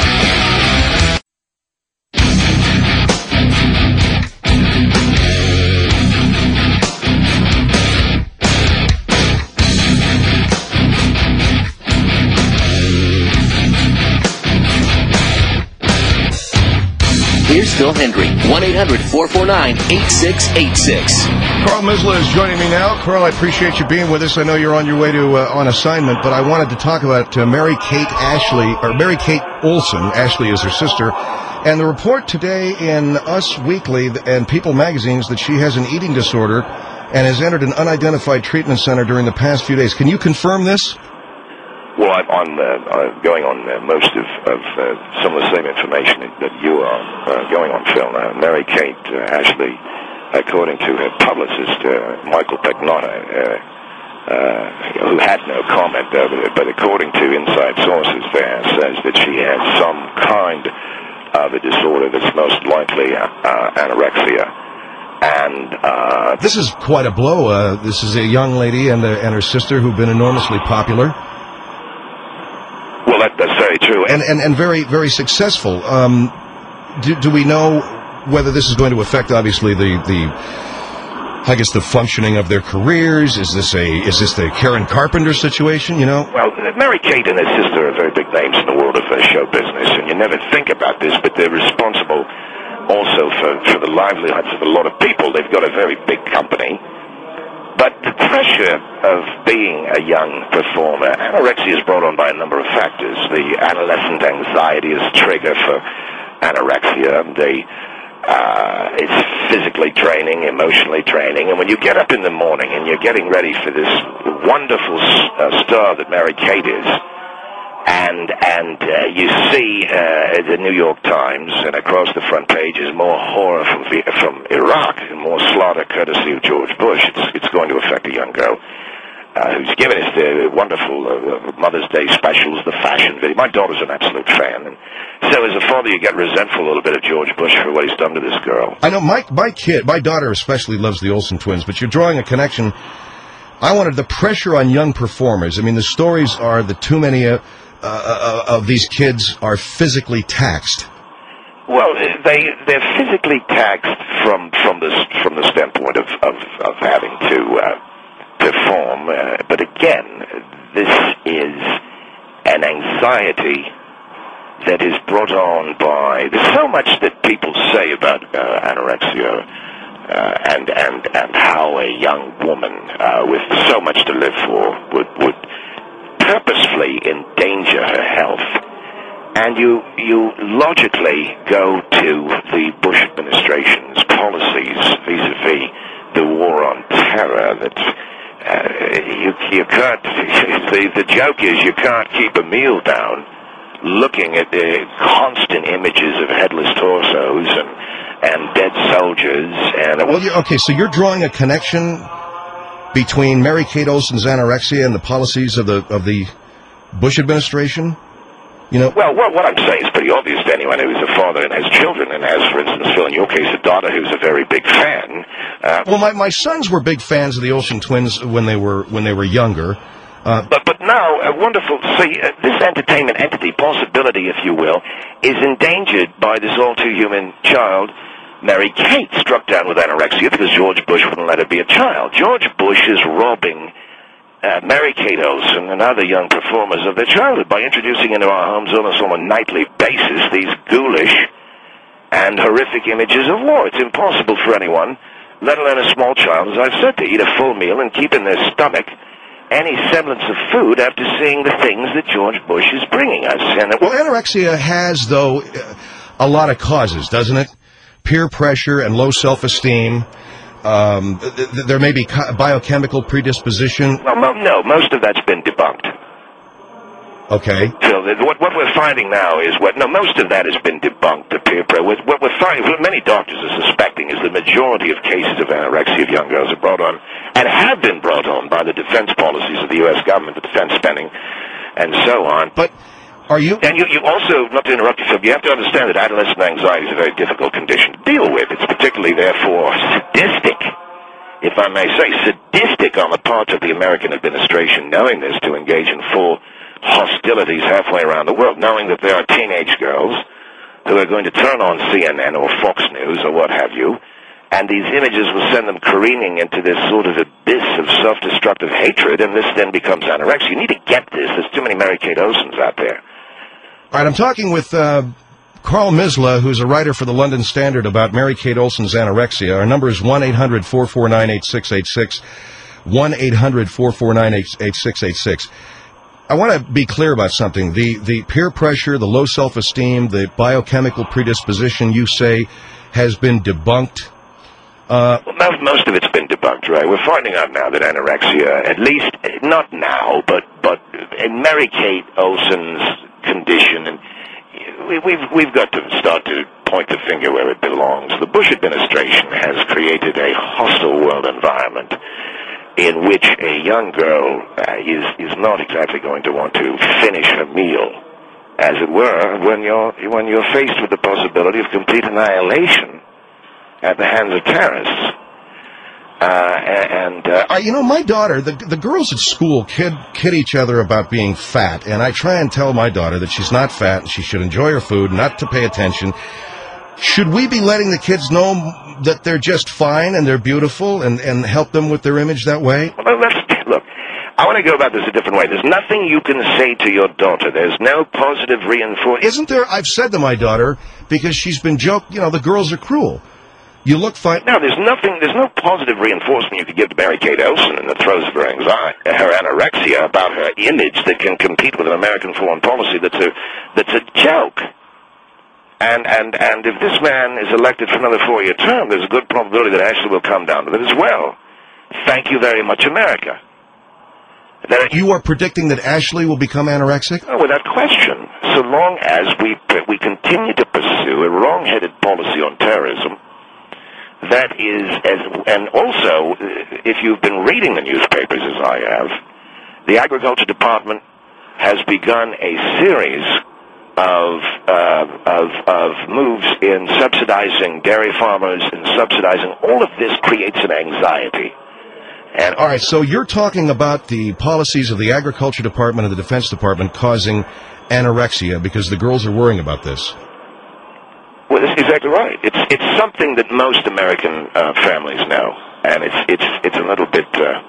Here's Phil Hendry, one eight hundred four four nine eight six eight six. Carl Misla is joining me now. Carl, I appreciate you being with us. I know you're on your way to uh, on assignment, but I wanted to talk about uh, Mary Kate Ashley, or Mary Kate Olsen. Ashley is her sister. And the report today in Us Weekly and People magazines that she has an eating disorder and has entered an unidentified treatment center during the past few days. Can you confirm this? Well, I'm on, uh, uh, going on uh, most of, of uh, some of the same information that, that you are uh, going on, Phil. Uh, Mary Kate uh, Ashley, according to her publicist, uh, Michael Pagnotta, uh, uh, who had no comment, uh, but according to inside sources there, says that she has some kind of a disorder that's most likely uh, uh, anorexia. And uh, this is quite a blow. Uh, this is a young lady and, uh, and her sister who've been enormously popular. Well, that, that's very true. And, and, and very, very successful. Um, do, do we know whether this is going to affect, obviously, the, the I guess, the functioning of their careers? Is this a is this the Karen Carpenter situation, you know? Well, Mary Kate and her sister are very big names in the world of uh, show business, and you never think about this, but they're responsible also for, for the livelihoods of a lot of people. They've got a very big company. But the pressure of being a young performer, anorexia is brought on by a number of factors. The adolescent anxiety is a trigger for anorexia. They Uh, it's physically draining, emotionally draining, and when you get up in the morning and you're getting ready for this wonderful uh, star that Mary Kate is, and and uh, you see uh, the New York Times, and across the front page is more horror from from Iraq and more slaughter courtesy of George Bush. It's it's going to affect a young girl uh, who's given us the wonderful uh, Mother's Day specials, the fashion video. My daughter's an absolute fan, and so as a father, you get resentful a little bit of George Bush for what he's done to this girl. I know my my kid, my daughter especially loves the Olsen twins, but you're drawing a connection. I wanted the pressure on young performers. I mean, the stories are that too many uh, uh, of these kids are physically taxed. Well, they they're physically taxed from from the from the standpoint of of, of having to uh, perform, uh, but again, this is an anxiety that is brought on by, there's so much that people say about uh, anorexia uh, and and and how a young woman uh, with so much to live for would would purposefully endanger her health, and you you logically go to the Bush administration's policies vis-a-vis the war on terror that uh, you you can't. The the joke is you can't keep a meal down looking at the constant images of headless torsos and, and dead soldiers. And well, you, okay, so you're drawing a connection between Mary Kate Olsen's anorexia and the policies of the of the Bush administration? You know, well, what, what I'm saying is pretty obvious to anyone who's a father and has children and has, for instance, Phil, in your case, a daughter who's a very big fan. Uh, well, my, my sons were big fans of the Olsen twins when they were when they were younger. Uh, but but now, uh, wonderful, see, uh, this entertainment entity, possibility, if you will, is endangered by this all-too-human child, Mary Kate, struck down with anorexia because George Bush wouldn't let her be a child. George Bush is robbing uh, Mary Kate Olsen and other young performers of their childhood by introducing into our homes almost on a nightly basis these ghoulish and horrific images of war. It's impossible for anyone, let alone a small child, as I've said, to eat a full meal and keep in their stomach any semblance of food after seeing the things that George Bush is bringing us. And well, anorexia has, though, a lot of causes, doesn't it? Peer pressure and low self-esteem. Um, th th there may be biochemical predisposition. Well, mo no, most of that's been debunked. Okay. So the, what, what we're finding now is what, no, most of that has been debunked, the peer pressure. What, what we're finding, what many doctors are suspecting, is the majority of cases of anorexia of young girls are brought on, and have been brought on by the defense policies of the U S government, the defense spending, and so on. But are you... And you, you also, not to interrupt you, Phil, you have to understand that adolescent anxiety is a very difficult condition to deal with. It's particularly, therefore, sadistic, if I may say, sadistic on the part of the American administration, knowing this, to engage in full hostilities halfway around the world, knowing that there are teenage girls who are going to turn on C N N or Fox News or what have you, and these images will send them careening into this sort of abyss of self-destructive hatred, and this then becomes anorexia. You need to get this. There's too many Mary Kate Olsens out there. All right, I'm talking with uh, Carl Misla, who's a writer for the London Standard about Mary Kate Olsen's anorexia. Our number is one eight hundred four four nine eight six eight six, one eight hundred four four nine eight six eight six. I want to be clear about something. The the peer pressure, the low self-esteem, the biochemical predisposition, you say, has been debunked. Uh, well, most, most of it's been debunked, right? We're finding out now that anorexia, at least, not now, but but in Mary Kate Olsen's condition, and we, we've we've got to start to point the finger where it belongs. The Bush administration has created a hostile world environment in which a young girl uh, is is not exactly going to want to finish her meal, as it were, when you're when you're faced with the possibility of complete annihilation at the hands of terrorists. Uh, and uh, uh, you know, my daughter, the the girls at school kid kid each other about being fat, and I try and tell my daughter that she's not fat and she should enjoy her food, not to pay attention. Should we be letting the kids know that they're just fine and they're beautiful and, and help them with their image that way? Well, let's, look, I want to go about this a different way. There's nothing you can say to your daughter. There's no positive reinforcement. Isn't there? I've said to my daughter, because she's been joked, you know, the girls are cruel. You look fine. No, there's nothing, there's no positive reinforcement you could give to Mary-Kate Olsen in the throes of her anxiety, her anorexia about her image that can compete with an American foreign policy that's a, that's a joke. And, and, and if this man is elected for another four-year term, there's a good probability that Ashley will come down to it as well. Thank you very much, America. That you are predicting that Ashley will become anorexic? Oh, without question. So long as we, we continue to pursue a wrong-headed policy on terrorism, that is, as, and also, if you've been reading the newspapers as I have, the Agriculture Department has begun a series of, uh, of, of moves in subsidizing dairy farmers and subsidizing. All of this creates an anxiety. And all right, so you're talking about the policies of the Agriculture Department and the Defense Department causing anorexia because the girls are worrying about this. Well, that's exactly right. It's it's something that most American uh, families know, and it's it's it's a little bit. Uh,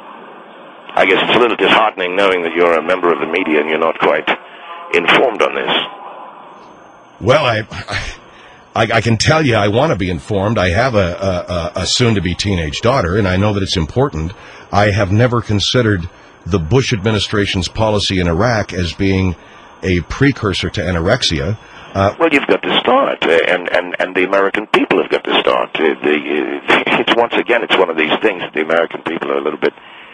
I guess it's a little disheartening knowing that you're a member of the media and you're not quite informed on this. Well, I I, I can tell you, I want to be informed. I have a, a, a soon-to-be teenage daughter, and I know that it's important. I have never considered the Bush administration's policy in Iraq as being a precursor to anorexia. Uh, well, you've got to start, uh, and, and, and the American people have got to start. Uh, the, uh, it's once again, it's one of these things that the American people are a little bit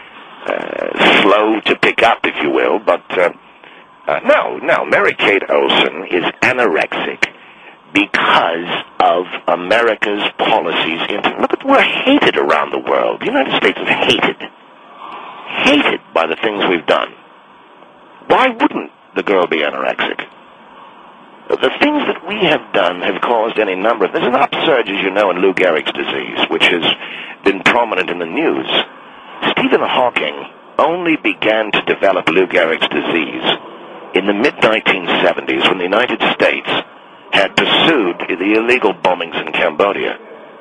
uh, slow to pick up, if you will. But uh, uh, no, no, Mary-Kate Olsen is anorexic because of America's policies. Into, look, at we're hated around the world. The United States is hated, hated by the things we've done. Why wouldn't the girl be anorexic? The things that we have done have caused any number of... There's an upsurge, as you know, in Lou Gehrig's disease, which has been prominent in the news. Stephen Hawking only began to develop Lou Gehrig's disease in the mid nineteen seventies when the United States had pursued the illegal bombings in Cambodia.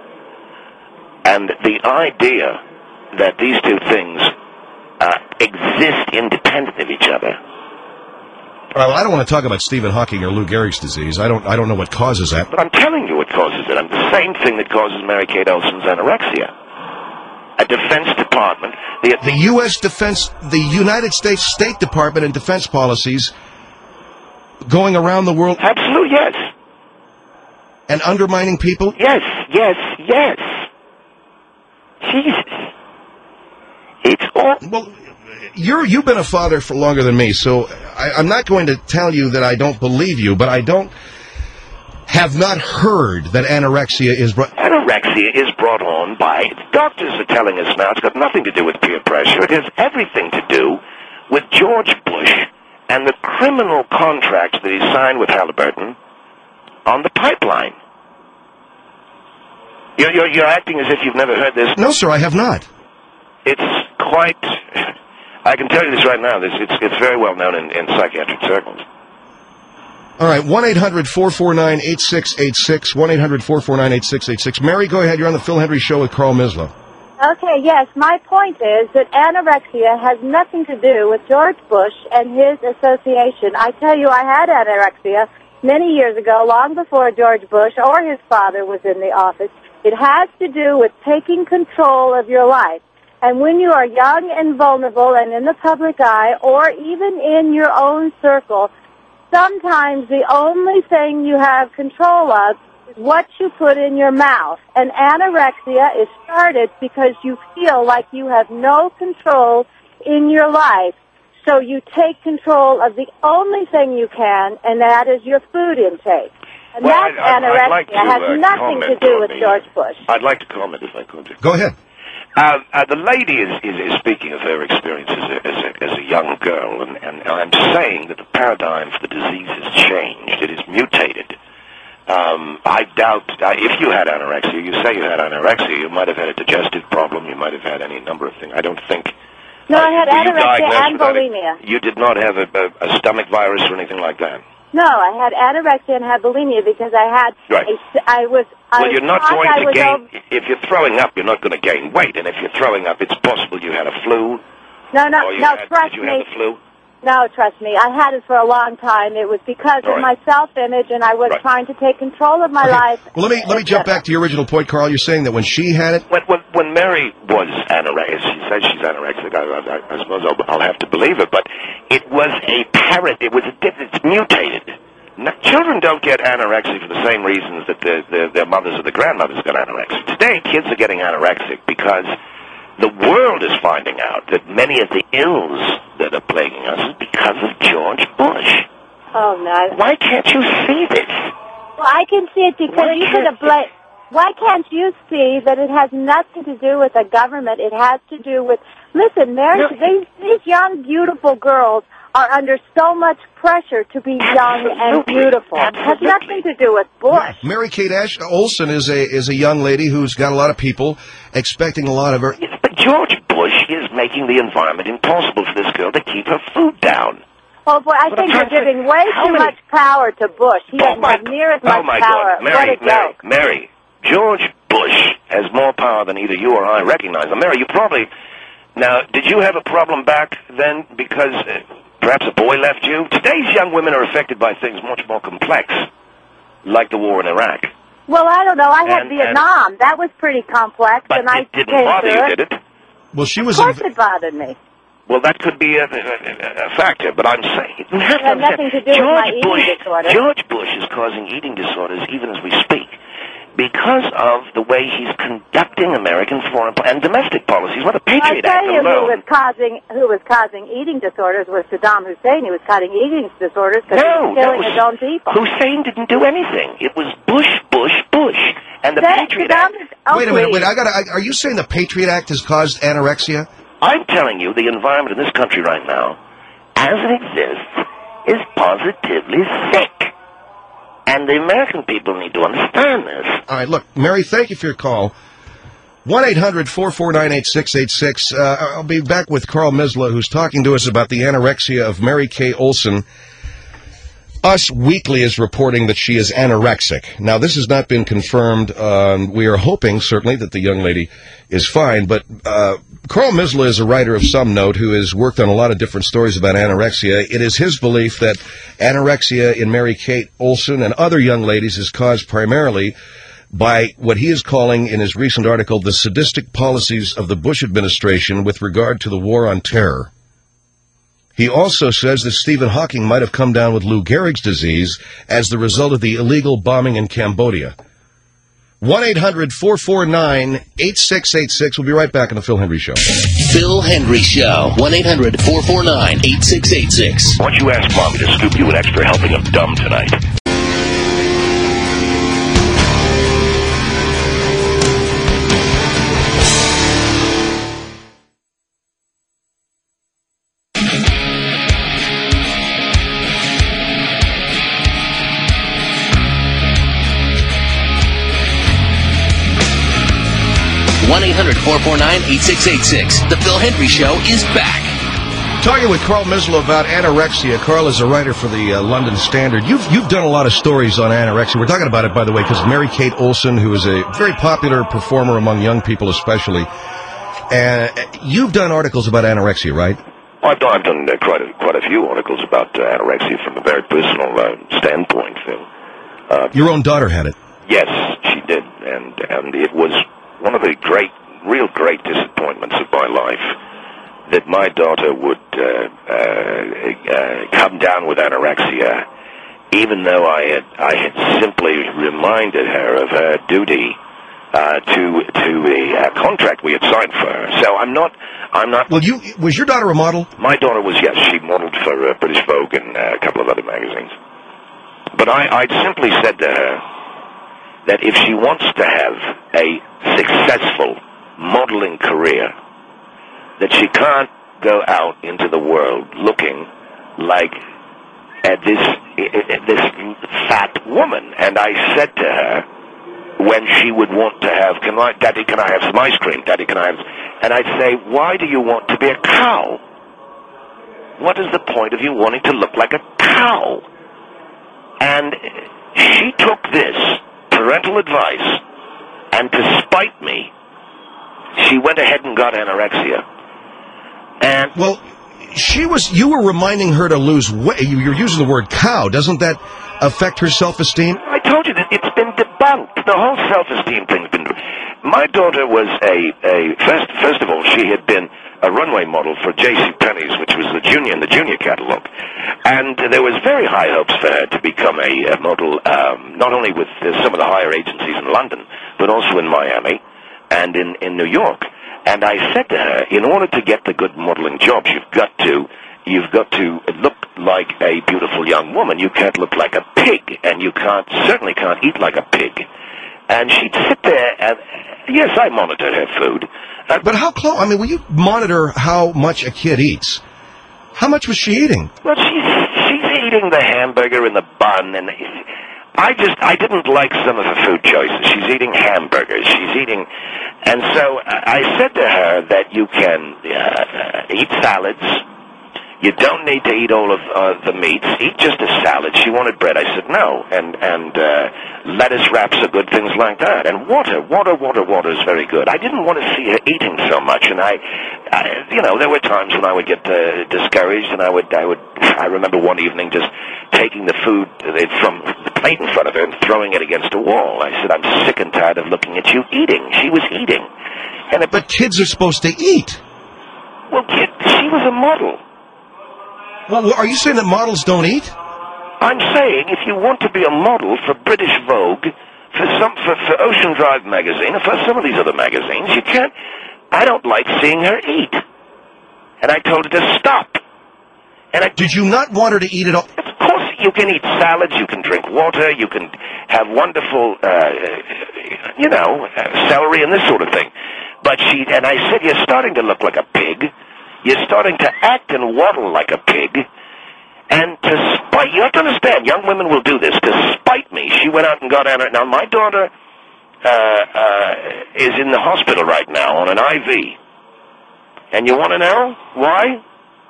And the idea that these two things uh, exist independent of each other... Well, I don't want to talk about Stephen Hawking or Lou Gehrig's disease. I don't I don't know what causes that. But I'm telling you what causes it. I'm the same thing that causes Mary-Kate Olsen's anorexia. A Defense Department... The, the U S Defense... The United States State Department and defense policies going around the world... Absolutely, yes. And undermining people? Yes, yes, yes. Jesus. It's all... Well... You're, you've been a father for longer than me, so I, I'm not going to tell you that I don't believe you, but I don't have not heard that anorexia is brought... Anorexia is brought on by... Doctors are telling us now it's got nothing to do with peer pressure. It has everything to do with George Bush and the criminal contracts that he signed with Halliburton on the pipeline. You're, you're, you're acting as if you've never heard this. No, sir, I have not. It's quite... I can tell you this right now. This, it's, it's very well known in, in psychiatric circles. All right, one eight hundred four four nine eight six eight six, one eight hundred four four nine eight six eight six. Mary, go ahead. You're on the Phil Hendry Show with Carl Mislow. Okay, yes. My point is that anorexia has nothing to do with George Bush and his association. I tell you, I had anorexia many years ago, long before George Bush or his father was in the office. It has to do with taking control of your life. And when you are young and vulnerable and in the public eye, or even in your own circle, sometimes the only thing you have control of is what you put in your mouth. And anorexia is started because you feel like you have no control in your life. So you take control of the only thing you can, and that is your food intake. And well, that I, I, anorexia like to, has uh, nothing to do with the, George Bush. I'd like to comment if I could. Go ahead. Uh, uh, the lady is, is, is speaking of her experience as a, as a, as a young girl, and, and I'm saying that the paradigm for the disease has changed. It is mutated. Um, I doubt, uh, if you had anorexia, you say you had anorexia, you might have had a digestive problem, you might have had any number of things. I don't think... No, uh, I had anorexia and bulimia. You did not have a, a, a stomach virus or anything like that? No, I had anorexia and had bulimia because I had. Right. A, I was. I Well, you're not thought going I to was gain... over- If you're throwing up, you're not going to gain weight. And if you're throwing up, it's possible you had a flu. No, no, or you no. had, Trust did you me. have the flu? No, trust me. I had it for a long time. It was because All of right. my self-image, and I was Right. trying to take control of my Okay. life. Well, let me let me jump back to your original point, Carl. You're saying that when she had it, When, when, when Mary was anorexic, she says she's anorexic. I, I, I suppose I'll, I'll have to believe her, but it was a parrot. It was a diff- it's mutated. Now, children don't get anorexia for the same reasons that their, their, their mothers or their grandmothers got anorexia. Today, kids are getting anorexic because the world is finding out that many of the ills that are plaguing us is because of George Bush. Oh no! Why can't you see this? Well, I can see it because Why you can't could have blamed. Why can't you see that it has nothing to do with the government? It has to do with. Listen, Mary, No. these these young, beautiful girls are under so much pressure to be young and Absolutely. beautiful. It has Absolutely. nothing to do with Bush. Mary Kate Ash Olsen is a is a young lady who's got a lot of people expecting a lot of her. Yes, but George Bush is making the environment impossible for this girl to keep her food down. Oh, boy, I But think I'm you're trying to- giving way how too many- much power to Bush. He Oh doesn't my, have near as much oh my power. God, Mary, What a Mary, joke. Mary, George Bush has more power than either you or I recognize. Now, Mary, you probably... Now, did you have a problem back then because uh, perhaps a boy left you? Today's young women are affected by things much more complex, like the war in Iraq. Well, I don't know. I had And- Vietnam. That was pretty complex, But and I it didn't came bother through you, it. did it? Well, she Of was. course in- it bothered me. Well, that could be a, a, a factor, but I'm saying... You have to had nothing to do with George my eating Bush, disorder. George Bush is causing eating disorders even as we speak because of the way he's conducting American foreign po- and domestic policies. Well, the I Patriot tell Act you, who alone... was causing who was causing eating disorders was Saddam Hussein. He was causing eating disorders because he No, was killing that was, his own people. Hussein didn't do anything. It was Bush, Bush, Bush. And the That- Patriot Saddam, Act... oh, wait a minute, please. wait. I got. Are you saying the Patriot Act has caused anorexia? I'm telling you, the environment in this country right now, as it exists, is positively sick. And the American people need to understand this. All right, look, Mary, thank you for your call. one eight hundred four four nine eight six eight six. Uh, I'll be back with Carl Misla, who's talking to us about the anorexia of Mary Kay Olsen. Us Weekly is reporting that she is anorexic. Now, this has not been confirmed. Um, we are hoping, certainly, that the young lady is fine. But uh, Carl Misla is a writer of some note who has worked on a lot of different stories about anorexia. It is his belief that anorexia in Mary Kate Olsen and other young ladies is caused primarily by what he is calling, in his recent article, the sadistic policies of the Bush administration with regard to the war on terror. He also says that Stephen Hawking might have come down with Lou Gehrig's disease as the result of the illegal bombing in Cambodia. one eight hundred four four nine eight six eight six. We'll be right back on the Phil Hendry Show. Phil Hendry Show. one eight hundred four four nine eight six eight six. Why don't you ask Mommy to scoop you an extra helping of dumb tonight? one eight hundred four four nine eight six eight six. The Phil Hendry Show is back. Talking with Carl Misla about anorexia. Carl is a writer for the uh, London Standard. You've you've done a lot of stories on anorexia. We're talking about it, by the way, because Mary Kate Olsen, who is a very popular performer among young people especially, uh, you've done articles about anorexia, right? Well, I've done, I've done uh, quite, a, quite a few articles about uh, anorexia from a very personal uh, standpoint, Phil. Uh, Your own daughter had it. Yes, she did, and and it was one of the great, real great disappointments of my life that my daughter would uh, uh, uh, come down with anorexia, even though I had I had simply reminded her of her duty uh, to to a uh, contract we had signed for her. So I'm not I'm not. Well, you was your daughter a model? My daughter was, yes, she modeled for uh, British Vogue and uh, a couple of other magazines. But I I'd simply said to her that if she wants to have a successful modeling career, that she can't go out into the world looking like uh, this uh, this fat woman. And I said to her, when she would want to have, can I, Daddy, can I have some ice cream? Daddy, can I have... And I'd say, why do you want to be a cow? What is the point of you wanting to look like a cow? got anorexia. And well, she was. You were reminding her to lose weight. You're using the word cow. Doesn't that affect her self-esteem? I told you that it's been debunked. The whole self-esteem thing's been. My daughter was a a first. First of all, she had been a runway model for J C Penney's, which was the junior in the junior catalog, and there was very high hopes for her to become a, a model, um, not only with uh, some of the higher agencies in London, but also in Miami and in in New York. And I said to her, in order to get the good modeling jobs, you've got to you've got to look like a beautiful young woman. You can't look like a pig, and you can't certainly can't eat like a pig. And she'd sit there, and yes, I monitored her food. Uh, but how close? I mean, will you monitor how much a kid eats? How much was she eating? Well, she's she's eating the hamburger and the bun, and I just I didn't like some of her food choices. She's eating hamburgers. She's eating, and so I said to her that you can uh, eat salads. You don't need to eat all of uh, the meats. Eat just a salad. She wanted bread. I said no, and and uh, lettuce wraps are good, things like that. And water, water, water, water is very good. I didn't want to see her eating so much, and I, I you know, there were times when I would get uh, discouraged, and I would, I would, I remember one evening just taking the food from the plate in front of her and throwing it against a wall. I said, I'm sick and tired of looking at you eating. She was eating, and it, but kids are supposed to eat. Well, kid, she was a model. Well, are you saying that models don't eat? I'm saying if you want to be a model for British Vogue, for some, for, for Ocean Drive magazine, or for some of these other magazines, you can't. I don't like seeing her eat. And I told her to stop. And I, Did you not want her to eat it all? Of course, you can eat salads, you can drink water, you can have wonderful, uh, you know, uh, celery and this sort of thing. But she, and I said, you're starting to look like a pig. You're starting to act and waddle like a pig, and to spite, you have to understand, young women will do this, to spite me. She went out and got Anna. Now, my daughter uh, uh, is in the hospital right now on an I V. And you want to know why?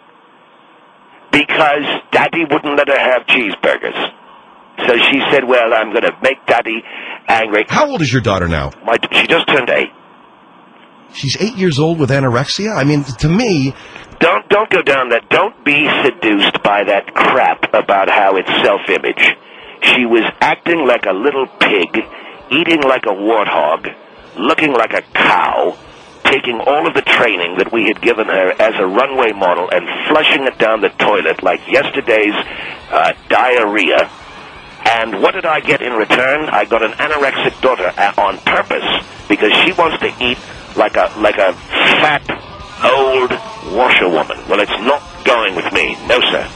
Because Daddy wouldn't let her have cheeseburgers. So she said, well, I'm going to make Daddy angry. How old is your daughter now? My, she just turned eight. She's eight years old with anorexia? I mean, to me... Don't don't go down that. Don't be seduced by that crap about how it's self-image. She was acting like a little pig, eating like a warthog, looking like a cow, taking all of the training that we had given her as a runway model and flushing it down the toilet like yesterday's uh, diarrhea. And what did I get in return? I got an anorexic daughter on purpose because she wants to eat like a like a fat, old washerwoman. Well, it's not going with me. No, sir.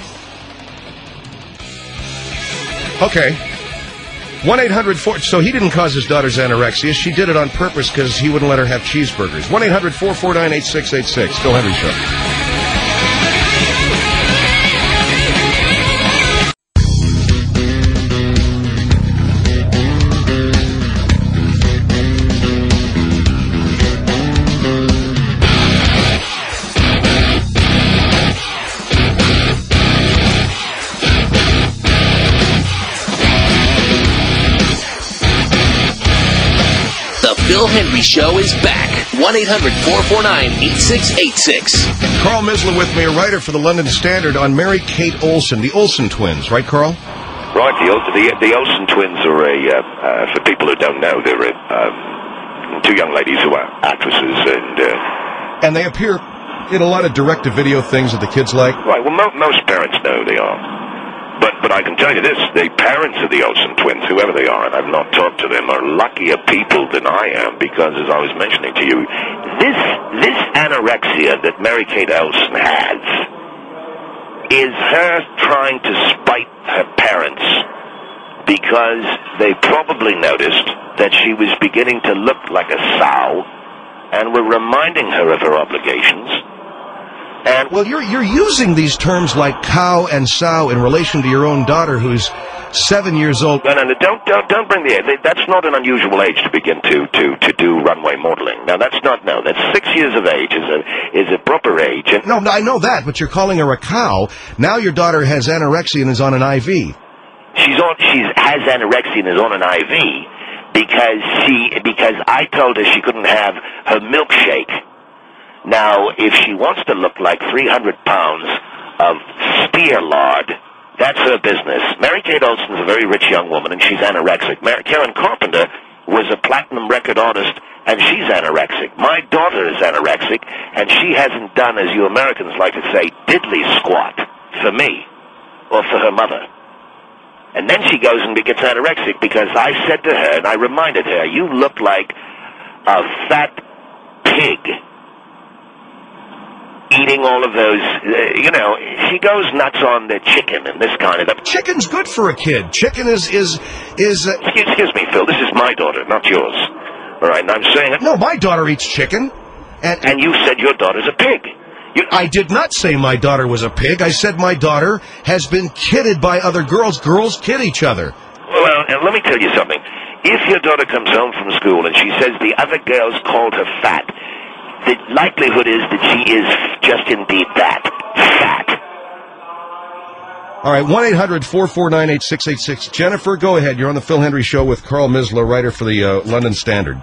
Okay. one eight hundred four... So he didn't cause his daughter's anorexia. She did it on purpose because he wouldn't let her have cheeseburgers. one eight hundred four four nine eight six eight six. Phil Henry Show. Phil Henry Show is back. one eight hundred four four nine eight six eight six. Carl Misler with me, a writer for the London Standard on Mary-Kate Olsen, the Olsen twins. Right, Carl? Right. The, the, the Olsen twins are, a, uh, uh, for people who don't know, they're uh, um, two young ladies who are actresses. And uh, and they appear in a lot of direct-to-video things that the kids like. Right. Well, mo- most parents know they are. But but I can tell you this, the parents of the Olsen twins, whoever they are, and I've not talked to them, are luckier people than I am because, as I was mentioning to you, this this anorexia that Mary-Kate Olsen has is her trying to spite her parents because they probably noticed that she was beginning to look like a sow and were reminding her of her obligations. And well, you're you're using these terms like cow and sow in relation to your own daughter, who's seven years old. No, no, no, don't don't don't bring the age. That's not an unusual age to begin to to to do runway modeling. Now, that's not no. That's six years of age is a is a proper age. And no, no, I know that, but you're calling her a cow. Now your daughter has anorexia and is on an I V. She's on. She's has anorexia and is on an I V because she because I told her she couldn't have her milkshake. Now, if she wants to look like three hundred pounds of spear lard, that's her business. Mary Kate Olsen's a very rich young woman, and she's anorexic. Mary Karen Carpenter was a platinum record artist, and she's anorexic. My daughter is anorexic, and she hasn't done, as you Americans like to say, diddly squat for me or for her mother. And then she goes and gets anorexic because I said to her, and I reminded her, you look like a fat pig eating all of those, uh, you know, she goes nuts on the chicken and this kind of stuff. Chicken's good for a kid. Chicken is, is, is... Uh... Excuse, excuse me, Phil, this is my daughter, not yours. All right, and I'm saying it... No, my daughter eats chicken. And, and you said your daughter's a pig. You... I did not say my daughter was a pig. I said my daughter has been kidded by other girls. Girls kid each other. Well, and let me tell you something. If your daughter comes home from school and she says the other girls called her fat, the likelihood is that she is just indeed that, fat. All right, one eight hundred four four nine eight six eight six. Jennifer, go ahead. You're on the Phil Hendry Show with Carl Misler, writer for the uh, London Standard.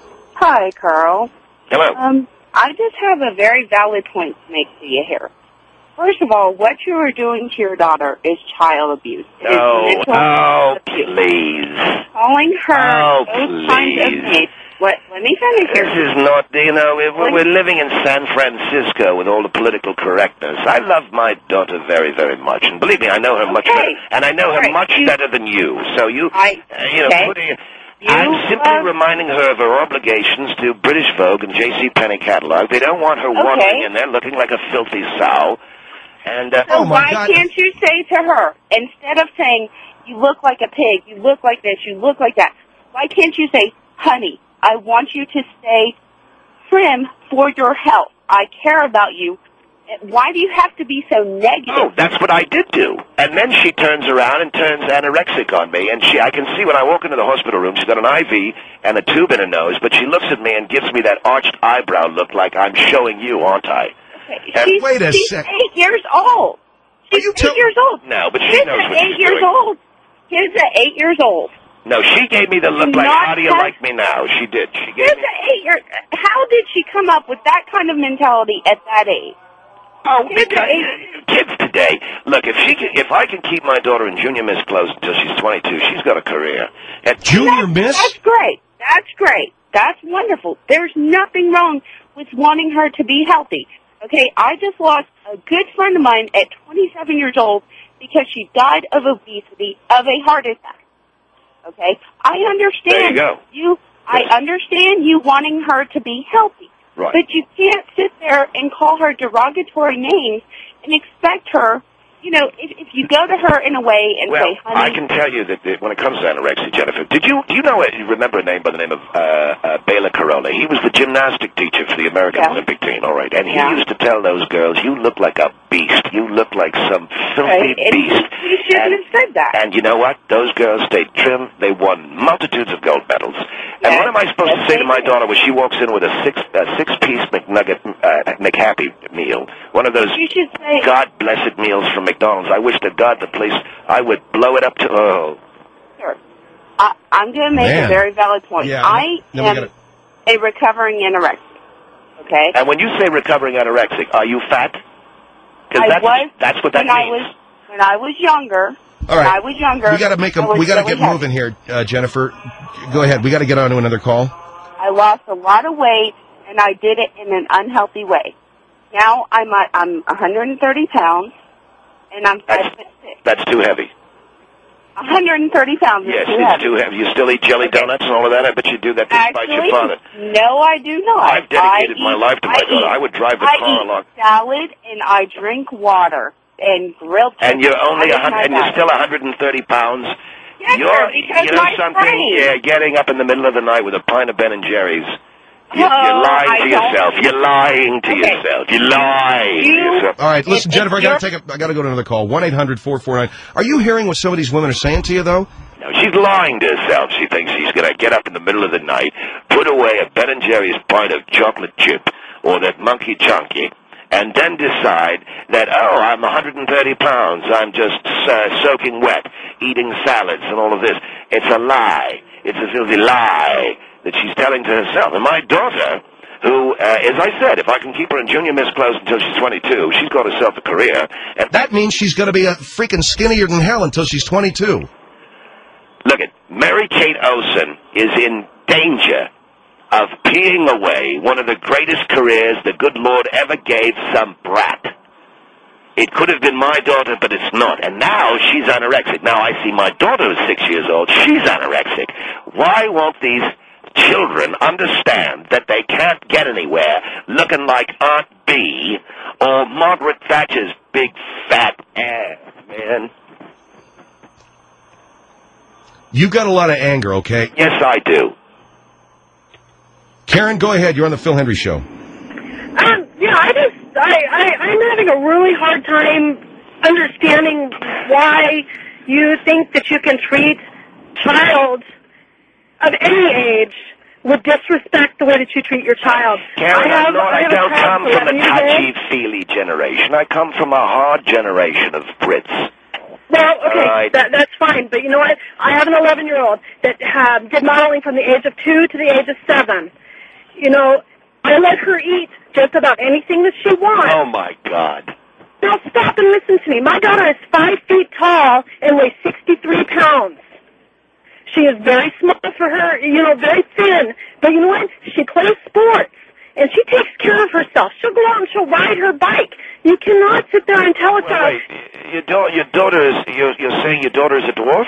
Hi, Carl. Hello. Um, I just have a very valid point to make to you here. First of all, what you are doing to your daughter is child abuse. It Oh, is oh, abuse. please. Calling her Oh, those kinds of please. names. What, let me finish here. This is not, you know, we're, we're living in San Francisco with all the political correctness. I love my daughter very, very much. And believe me, I know her much Okay. better. And I know her Right. much You- better than you. So you, I- uh, you know, okay. putting... You I'm simply love- reminding her of her obligations to British Vogue and J C Penney catalog. They don't want her wandering in there looking like a filthy sow. And uh, So Oh, my why God. can't you say to her, instead of saying, you look like a pig, you look like this, you look like that, why can't you say, honey, I want you to stay trim for your health. I care about you. Why do you have to be so negative? Oh, that's what I did do. And then she turns around and turns anorexic on me. And she, I can see when I walk into the hospital room, she's got an I V and a tube in her nose, but she looks at me and gives me that arched eyebrow look like I'm showing you, aren't I? Okay, And- she's, Wait a she's sec- eight years old. She's you eight tell- years old. No, but she Kids knows are what eight she's years doing. old. Kids are eight years old. No, she gave me the look Do like, not how do you have- like me now? She did. She gave Kids me... are eight years. How did she come up with that kind of mentality at that age? Oh, Kids because are eight- kids today. Look, if she can, if I can keep my daughter in junior miss clothes until she's twenty-two, she's got a career. At Junior that's, Miss? That's great. That's great. That's wonderful. There's nothing wrong with wanting her to be healthy. Okay, I just lost a good friend of mine at twenty-seven years old because she died of obesity of a heart attack. Okay, I understand There you go. you. I understand you wanting her to be healthy. Right. But you can't sit there and call her derogatory names and expect her, you know, if, if you go to her in a way and Well, say, honey, I can tell you that, that when it comes to anorexia, Jennifer, did you do you know you remember a name by the name of uh, uh, Bela Corona? He was the gymnastic teacher for the American Yeah. Olympic team, all right, and he Yeah. used to tell those girls, "You look like a beast. You look like some filthy right, and he, beast." he shouldn't and, have said that. And you know what? Those girls stayed trim. They won multitudes of gold medals. And Yes, what am I supposed yes, to say they to my did. daughter when she walks in with a six a six piece McNugget uh, McHappy meal? One of those You should say, God blessed meals from McDonald's. I wish to God the place I would blow it up to. Oh, sir, I, I'm going to make Man. a very valid point. Yeah, I then we am gotta- a recovering anorexic. Okay, and when you say recovering anorexic, are you fat? Because I that's was that's what that when I means. was when I was younger. All When right. I was younger. We got to make I a, was we got to really get heavy. moving here, uh, Jennifer. Go ahead. We got to get on to another call. I lost a lot of weight, and I did it in an unhealthy way. Now I'm a, I'm one hundred thirty pounds, and I'm five That's- foot six. That's too heavy. one hundred thirty pounds is Yes, too it's heavy. too heavy. You still eat jelly Okay. donuts and all of that? I bet you do that despite Actually, your father. no, I do not. I've dedicated I my eat, life to my I daughter. eat, I would drive the I car eat along. salad, and I drink water and grilled chicken. And you're only That a is hundred, my and you're diet. still one hundred thirty pounds. Yes, you're, sir, because you know my something? brain- Yeah, getting up in the middle of the night with a pint of Ben and Jerry's. You, Oh, you're lying I to don't- yourself. You're lying to Okay. yourself. You're lying to You- yourself. All right, listen, If- Jennifer, I if got to you're- take a, I got to go to another call. one eight hundred four four nine. Are you hearing what some of these women are saying to you, though? No, she's lying to herself. She thinks she's going to get up in the middle of the night, put away a Ben and Jerry's pint of chocolate chip or that monkey chunky, and then decide that, oh, I'm one hundred thirty pounds. I'm just uh, soaking wet, eating salads and all of this. It's a lie. It's a filthy lie that she's telling to herself. And my daughter, who, uh, as I said, if I can keep her in junior miss clothes until she's twenty-two, she's got herself a career. And That means she's going to be a freaking skinnier than hell until she's twenty-two. look at Mary-Kate Olsen is in danger of peeing away one of the greatest careers the good Lord ever gave some brat. It could have been my daughter, but it's not. And now she's anorexic. Now I see my daughter is six years old. She's anorexic. Why won't these children understand that they can't get anywhere looking like Aunt Bee or Margaret Thatcher's big fat ass, man? You've got a lot of anger, okay? Yes, I do. Karen, go ahead. You're on the Phil Hendry Show. Um, yeah, I just, I, I, I'm having a really hard time understanding why you think that you can treat child of any age with disrespect the way that you treat your child. Karen, I, have, I'm not, I, I have don't a child come from the eleven years old. touchy-feely generation. I come from a hard generation of Brits. Well, okay, Right. that, that's fine, but you know what? I have an eleven-year-old that uh, did modeling from the age of two to the age of seven. You know, I let her eat just about anything that she wants. Oh, my God. Now stop and listen to me. My daughter is five feet tall and weighs sixty-three pounds. She is very small for her, you know, very thin. But you know what? She plays sports, and she takes care of herself. She'll go out and she'll ride her bike. You cannot sit there and tell a Well, child. wait, your, da- your daughter is, you're, you're saying your daughter is a dwarf?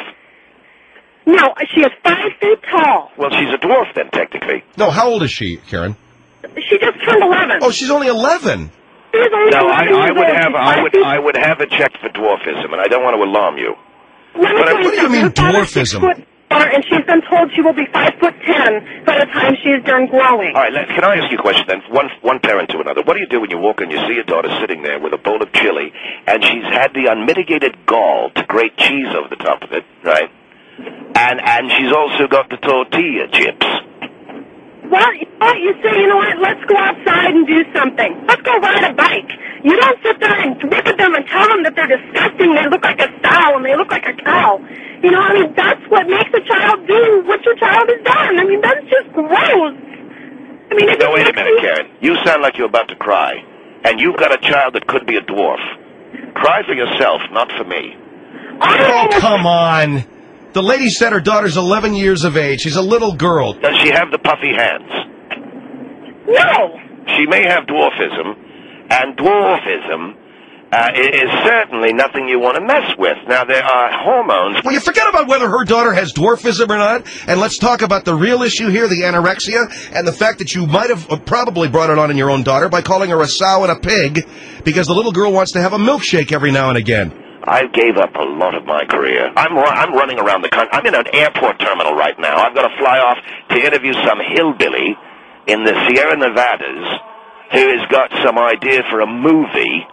No, she is five feet tall. Well, she's a dwarf then, technically. No, how old is she, Karen? She just turned eleven. Oh, she's only eleven. She's only No, I, eleven I years would old. have, She's I five would, feet- I would have her checked for dwarfism, and I don't want to alarm you. Let me But tell I- you what do you something. mean Her father's six dwarfism? foot four, and she's been told she will be five foot ten by the time she is done growing. All right, let, can I ask you a question then? One, one parent to another. What do you do when you walk in, you see your daughter sitting there with a bowl of chili, and she's had the unmitigated gall to grate cheese over the top of it, right? And and she's also got the tortilla chips. Well, you, know what? You say, you know what, let's go outside and do something. Let's go ride a bike. You don't sit there and look at them and tell them that they're disgusting. They look like a sow and they look like a cow. You know, I mean, that's what makes a child do what your child has done. I mean, that's just gross. I mean, it No, just wait a makes minute, me- Karen. You sound like you're about to cry, and you've got a child that could be a dwarf. Cry for yourself, not for me. Oh, come on. The lady said her daughter's eleven years of age. She's a little girl. Does she have the puffy hands? No. She may have dwarfism, and dwarfism uh, is certainly nothing you want to mess with. Now, there are hormones. Well, you forget about whether her daughter has dwarfism or not, and let's talk about the real issue here, the anorexia, and the fact that you might have uh, probably brought it on in your own daughter by calling her a sow and a pig because the little girl wants to have a milkshake every now and again. I gave up a lot of my career. I'm ru- I'm running around the country. I'm in an airport terminal right now. I've got to fly off to interview some hillbilly in the Sierra Nevadas who has got some idea for a movie.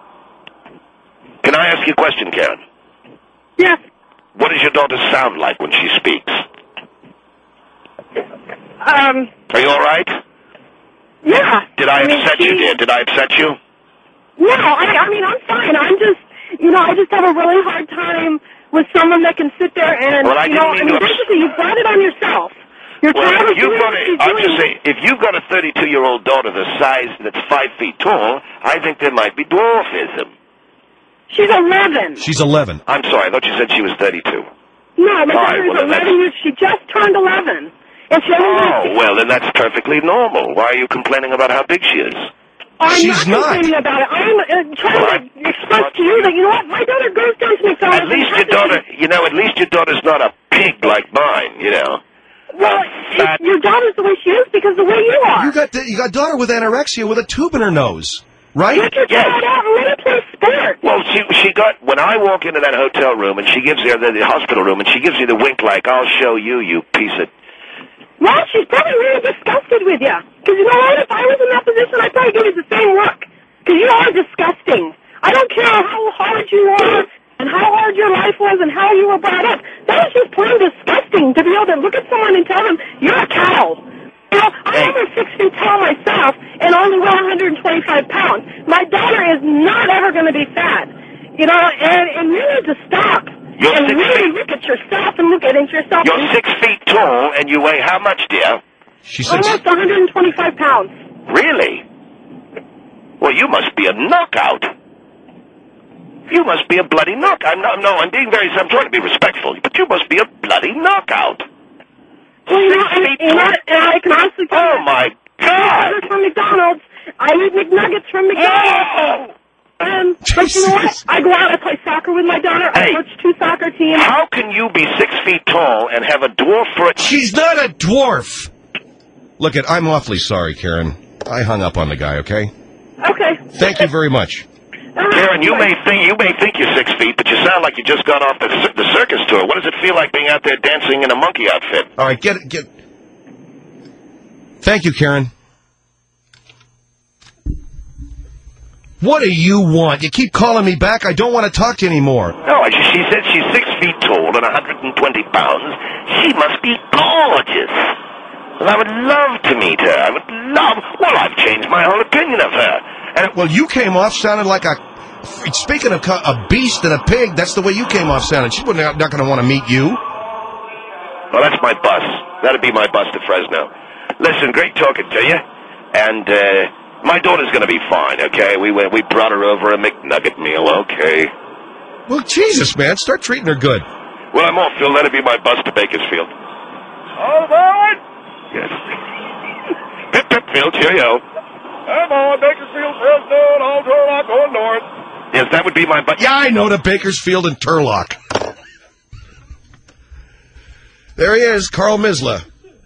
Can I ask you a question, Karen? Yes. What does your daughter sound like when she speaks? Um, Are you all right? yeah. Did I, I mean, upset you, she- dear? Did I upset you? No, I, I mean, I'm fine. I'm just, you know, I just have a really hard time with someone that can sit there and, Well, I you didn't know, mean I mean, to ups- basically you brought it on yourself. Your Well, child if is you've doing got what a, she's I'm doing. just saying, if you've got a thirty-two-year-old daughter the size that's five feet tall, I think there might be dwarfism. She's eleven. She's eleven. I'm sorry, I thought you said she was thirty-two. No, my All right, daughter is well, then eleven years. She just turned eleven. And she only Oh, weighs well, then that's perfectly normal. Why are you complaining about how big she is? I'm She's not not. complaining about it. I'm uh, trying Well, to express to you that, you know what, my daughter goes down to McDonald's. At least and your has daughter, to- you know, at least your daughter's not a pig like mine, you know. Well, Fat- it, your daughter's the way she is because the way you are. You got you got daughter with anorexia with a tube in her nose, right? Get your Yes. child out and let her play sports. Well, she she got, when I walk into that hotel room and she gives you, the, the hospital room, and she gives you the wink like, I'll show you, you piece of... Well, she's probably really disgusted with you. Because you know what? If I was in that position, I'd probably give you the same look. Because you are disgusting. I don't care how hard you are and how hard your life was and how you were brought up. That is just plain disgusting to be able to look at someone and tell them, you're a cow. You know, I'm Hey. over six feet tall myself and only weigh one hundred twenty-five pounds. My daughter is not ever going to be fat. You know, and, and you need to stop. You're and six really feet- look at yourself and look at it yourself. You're six feet tall, and you weigh how much, dear? She said Almost one hundred twenty-five pounds. Really? Well, you must be a knockout. You must be a bloody knockout. I'm not, no, I'm being very, I'm trying to be respectful, but you must be a bloody knockout. Well, you know, and, and, and, and I can honestly tell Oh, you, my I God! order from McDonald's. I eat McNuggets from McDonald's. Oh! And, but you know what? I go out, I play soccer with my daughter. Hey. I coach two soccer teams. How can you be six feet tall and have a dwarf for a... She's not a dwarf! Look, it, I'm awfully sorry, Karen. I hung up on the guy, okay? Okay. Thank you very much. Karen, you may think you may think you're six feet, but you sound like you just got off the, cir- the circus tour. What does it feel like being out there dancing in a monkey outfit? All right, get it, get... Thank you, Karen. What do you want? You keep calling me back. I don't want to talk to you anymore. No, she, she said she's six feet tall and one hundred twenty pounds. She must be gorgeous. Well, I would love to meet her. I would love... Well, I've changed my whole opinion of her. And Well, you came off sounding like a... Speaking of co- a beast and a pig, that's the way you came off sounding. She's not, not going to want to meet you. Well, that's my bus. That'd be my bus to Fresno. Listen, great talking to you. And, uh, my daughter's gonna be fine, okay? We went, we brought her over a McNugget meal, okay? Well, Jesus, man, start treating her good. Well, I'm off, Phil. That'd be my bus to Bakersfield. All aboard! Yes. Pip, pip, Phil, cheerio. I'm on Bakersfield, Fresno, and all Turlock going north. Yes, that would be my bus. Yeah, I know, to Bakersfield and Turlock. There he is, Carl Misla.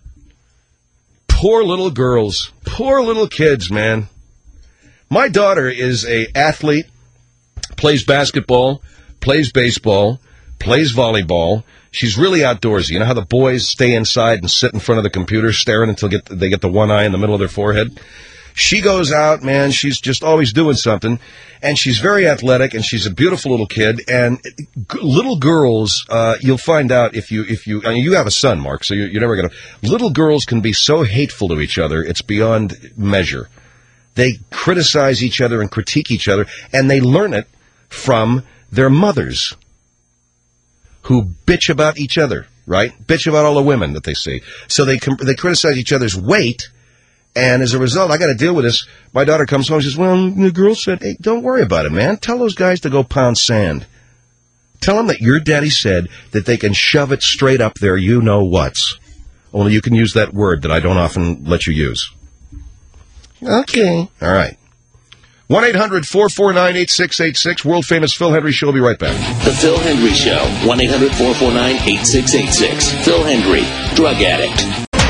Poor little girls. Poor little kids, man. My daughter is a athlete, plays basketball, plays baseball, plays volleyball. She's really outdoorsy. You know how the boys stay inside and sit in front of the computer staring until get, they get the one eye in the middle of their forehead? She goes out, man, she's just always doing something, and she's very athletic, and she's a beautiful little kid, and g- little girls, uh, you'll find out if you, if you, I mean, you have a son, Mark, so you're, you're never going to, little girls can be so hateful to each other, it's beyond measure. They criticize each other and critique each other, and they learn it from their mothers, who bitch about each other, right? Bitch about all the women that they see. So they, com- they criticize each other's weight. And as a result, I got to deal with this. My daughter comes home and says, well, the girl said, hey, don't worry about it, man. Tell those guys to go pound sand. Tell them that your daddy said that they can shove it straight up there, you know what's. Only you can use that word that I don't often let you use. Okay. All right. one eight hundred four four nine eight six eight six, world-famous Phil Hendry Show. We'll be right back. The Phil Hendry Show, one eight hundred four four nine eight six eight six. Phil Hendry, drug addict.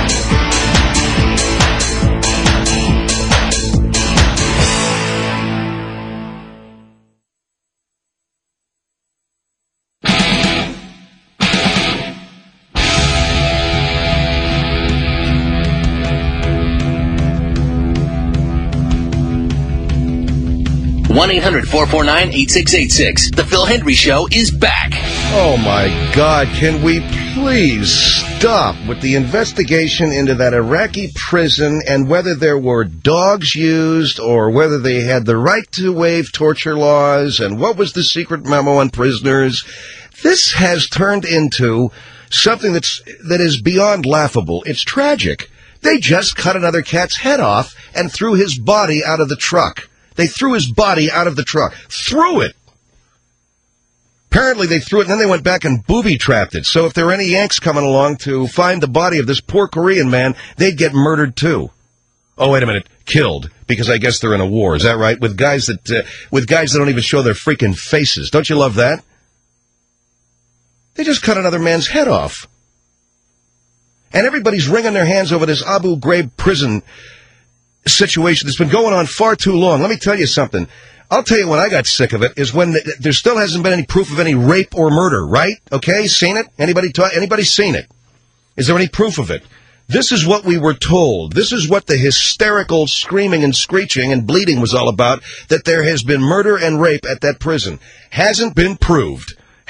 one eight hundred four four nine eight six eight six. The Phil Hendry Show is back. Oh, my God. Can we please stop with the investigation into that Iraqi prison and whether there were dogs used or whether they had the right to waive torture laws and what was the secret memo on prisoners? This has turned into something that's that is beyond laughable. It's tragic. They just cut another cat's head off and threw his body out of the truck. They threw his body out of the truck. Threw it. Apparently they threw it, and then they went back and booby-trapped it. So if there were any Yanks coming along to find the body of this poor Korean man, they'd get murdered too. Oh, wait a minute. Killed. Because I guess they're in a war. Is that right? With guys that, uh, with guys that don't even show their freaking faces. Don't you love that? They just cut another man's head off. And everybody's wringing their hands over this Abu Ghraib prison situation that's been going on far too long. Let me tell you something. I'll tell you when I got sick of it is when th- there still hasn't been any proof of any rape or murder, right? Okay, seen it? Anybody ta- anybody seen it? Is there any proof of it? This is what we were told. This is what the hysterical screaming and screeching and bleeding was all about, that there has been murder and rape at that prison. Hasn't been proved.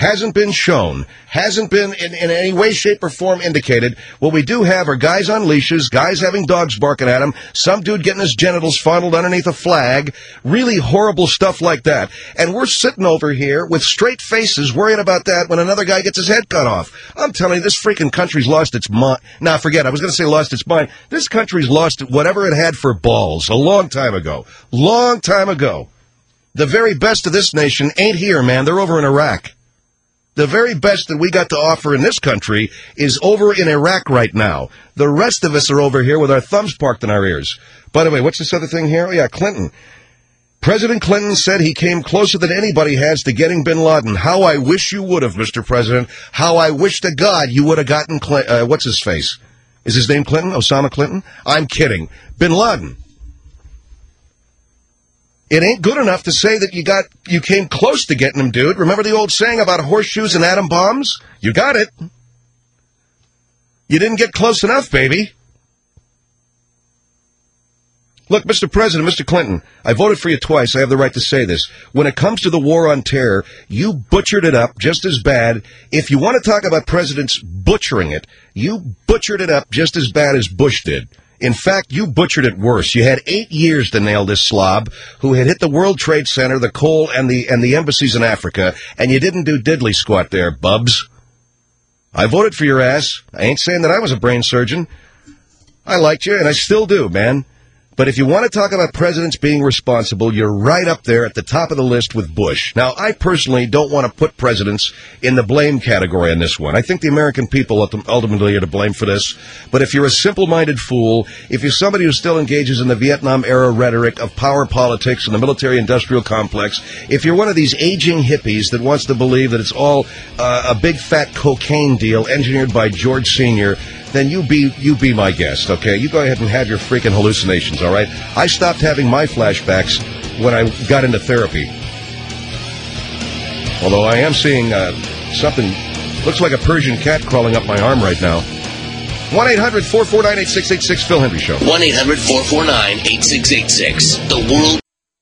hasn't been shown, hasn't been in, in any way, shape, or form indicated. What we do have are guys on leashes, guys having dogs barking at him, some dude getting his genitals fondled underneath a flag, really horrible stuff like that. And we're sitting over here with straight faces worrying about that when another guy gets his head cut off. I'm telling you, this freaking country's lost its mind. Nah, forget it. I was going to say lost its mind. This country's lost whatever it had for balls a long time ago. Long time ago. The very best of this nation ain't here, man. They're over in Iraq. The very best that we got to offer in this country is over in Iraq right now. The rest of us are over here with our thumbs parked in our ears. By the way, what's this other thing here? Oh, yeah, Clinton. President Clinton said he came closer than anybody has to getting bin Laden. How I wish you would have, Mister President. How I wish to God you would have gotten, Cl- uh, what's his face? Is his name Clinton? Osama Clinton? I'm kidding. Bin Laden. It ain't good enough to say that you got, you came close to getting him, dude. Remember the old saying about horseshoes and atom bombs? You got it. You didn't get close enough, baby. Look, Mister President, Mister Clinton, I voted for you twice. I have the right to say this. When it comes to the war on terror, you butchered it up just as bad. If you want to talk about presidents butchering it, you butchered it up just as bad as Bush did. In fact, you butchered it worse. You had eight years to nail this slob who had hit the World Trade Center, the coal, and the and the embassies in Africa, and you didn't do diddly squat there, bubs. I voted for your ass. I ain't saying that I was a brain surgeon. I liked you, and I still do, man. But if you want to talk about presidents being responsible, you're right up there at the top of the list with Bush. Now, I personally don't want to put presidents in the blame category on this one. I think the American people ultimately are to blame for this. But if you're a simple-minded fool, if you're somebody who still engages in the Vietnam-era rhetoric of power politics and the military-industrial complex, if you're one of these aging hippies that wants to believe that it's all uh, a big fat cocaine deal engineered by George Senior, then you be you be my guest, okay? You go ahead and have your freaking hallucinations, all right? I stopped having my flashbacks when I got into therapy. Although I am seeing uh, something, looks like a Persian cat crawling up my arm right now. one eight hundred four four nine eight six eight six, Phil Hendry Show. one eight hundred four four nine eight six eight six. The world.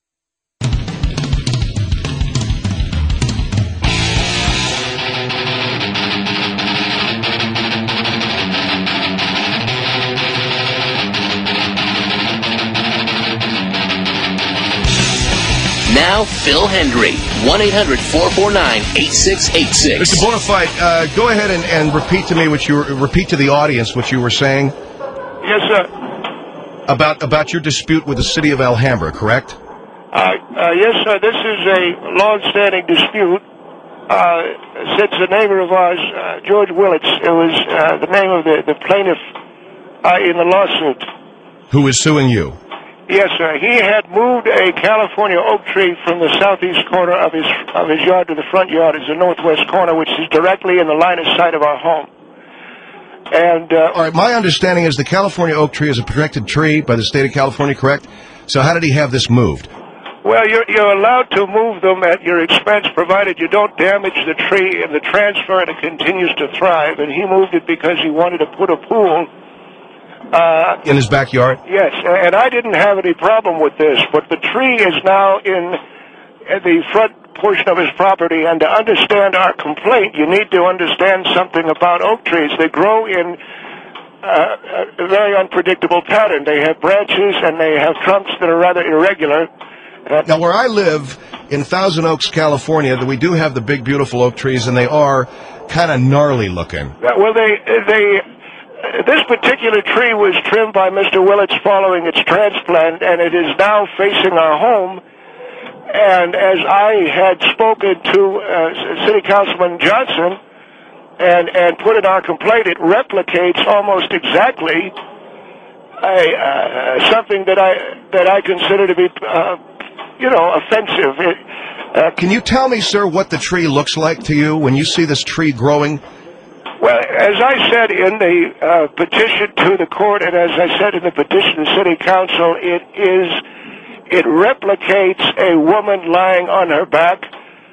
Now, Phil Hendry, one eight hundred four four nine eight six eight six. Mister Bonafide, uh, go ahead and, and repeat to me what you were, repeat to the audience what you were saying. Yes, sir. About about your dispute with the city of Alhambra, correct? Uh, uh, yes, sir. This is a long-standing dispute. Uh, since the neighbor of ours, uh, George Willits, it was uh, the name of the, the plaintiff uh, in the lawsuit. Who is suing you? Yes, sir. He had moved a California oak tree from the southeast corner of his of his yard to the front yard. It's the northwest corner, which is directly in the line of sight of our home. And uh, all right, my understanding is the California oak tree is a protected tree by the state of California, correct? So how did he have this moved? Well, you're you're allowed to move them at your expense, provided you don't damage the tree in the transfer and it continues to thrive. And he moved it because he wanted to put a pool. Uh, in his backyard? Yes, and I didn't have any problem with this, but the tree is now in the front portion of his property, and to understand our complaint, you need to understand something about oak trees. They grow in uh, a very unpredictable pattern. They have branches, and they have trunks that are rather irregular. Uh, now, where I live, in Thousand Oaks, California, we do have the big, beautiful oak trees, and they are kind of gnarly looking. Well, they... they This particular tree was trimmed by Mister Willits following its transplant, and it is now facing our home. And as I had spoken to uh, City Councilman Johnson and, and put in our complaint, it replicates almost exactly a, uh, something that I that I consider to be, uh, you know, offensive. It, uh, Can you tell me, sir, what the tree looks like to you when you see this tree growing? Well, as I said in the uh, petition to the court, and as I said in the petition to City Council, it is, it replicates a woman lying on her back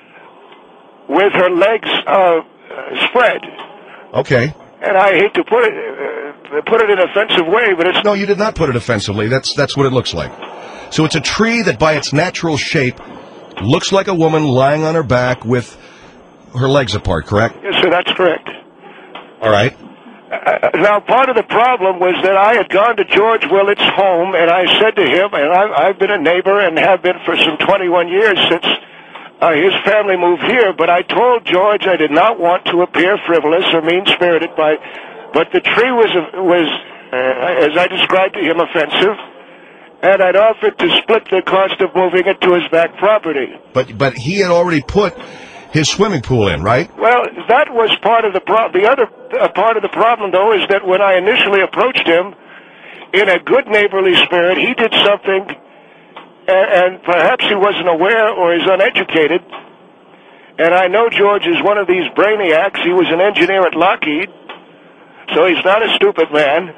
with her legs uh, spread. Okay. And I hate to put it uh, put it in an offensive way, but it's... No, you did not put it offensively. That's that's what it looks like. So it's a tree that, by its natural shape, looks like a woman lying on her back with her legs apart, correct? Yes, sir, that's correct. All right. Uh, now, part of the problem was that I had gone to George Willett's home, and I said to him, and I've, I've been a neighbor and have been for some twenty-one years since uh, his family moved here, but I told George I did not want to appear frivolous or mean-spirited, by, but the tree was, was uh, as I described to him, offensive, and I'd offered to split the cost of moving it to his back property. But but he had already put his swimming pool in, right? Well, that was part of the problem. The other uh, part of the problem, though, is that when I initially approached him, in a good neighborly spirit, he did something, and, and perhaps he wasn't aware or is uneducated. And I know George is one of these brainiacs. He was an engineer at Lockheed, so he's not a stupid man.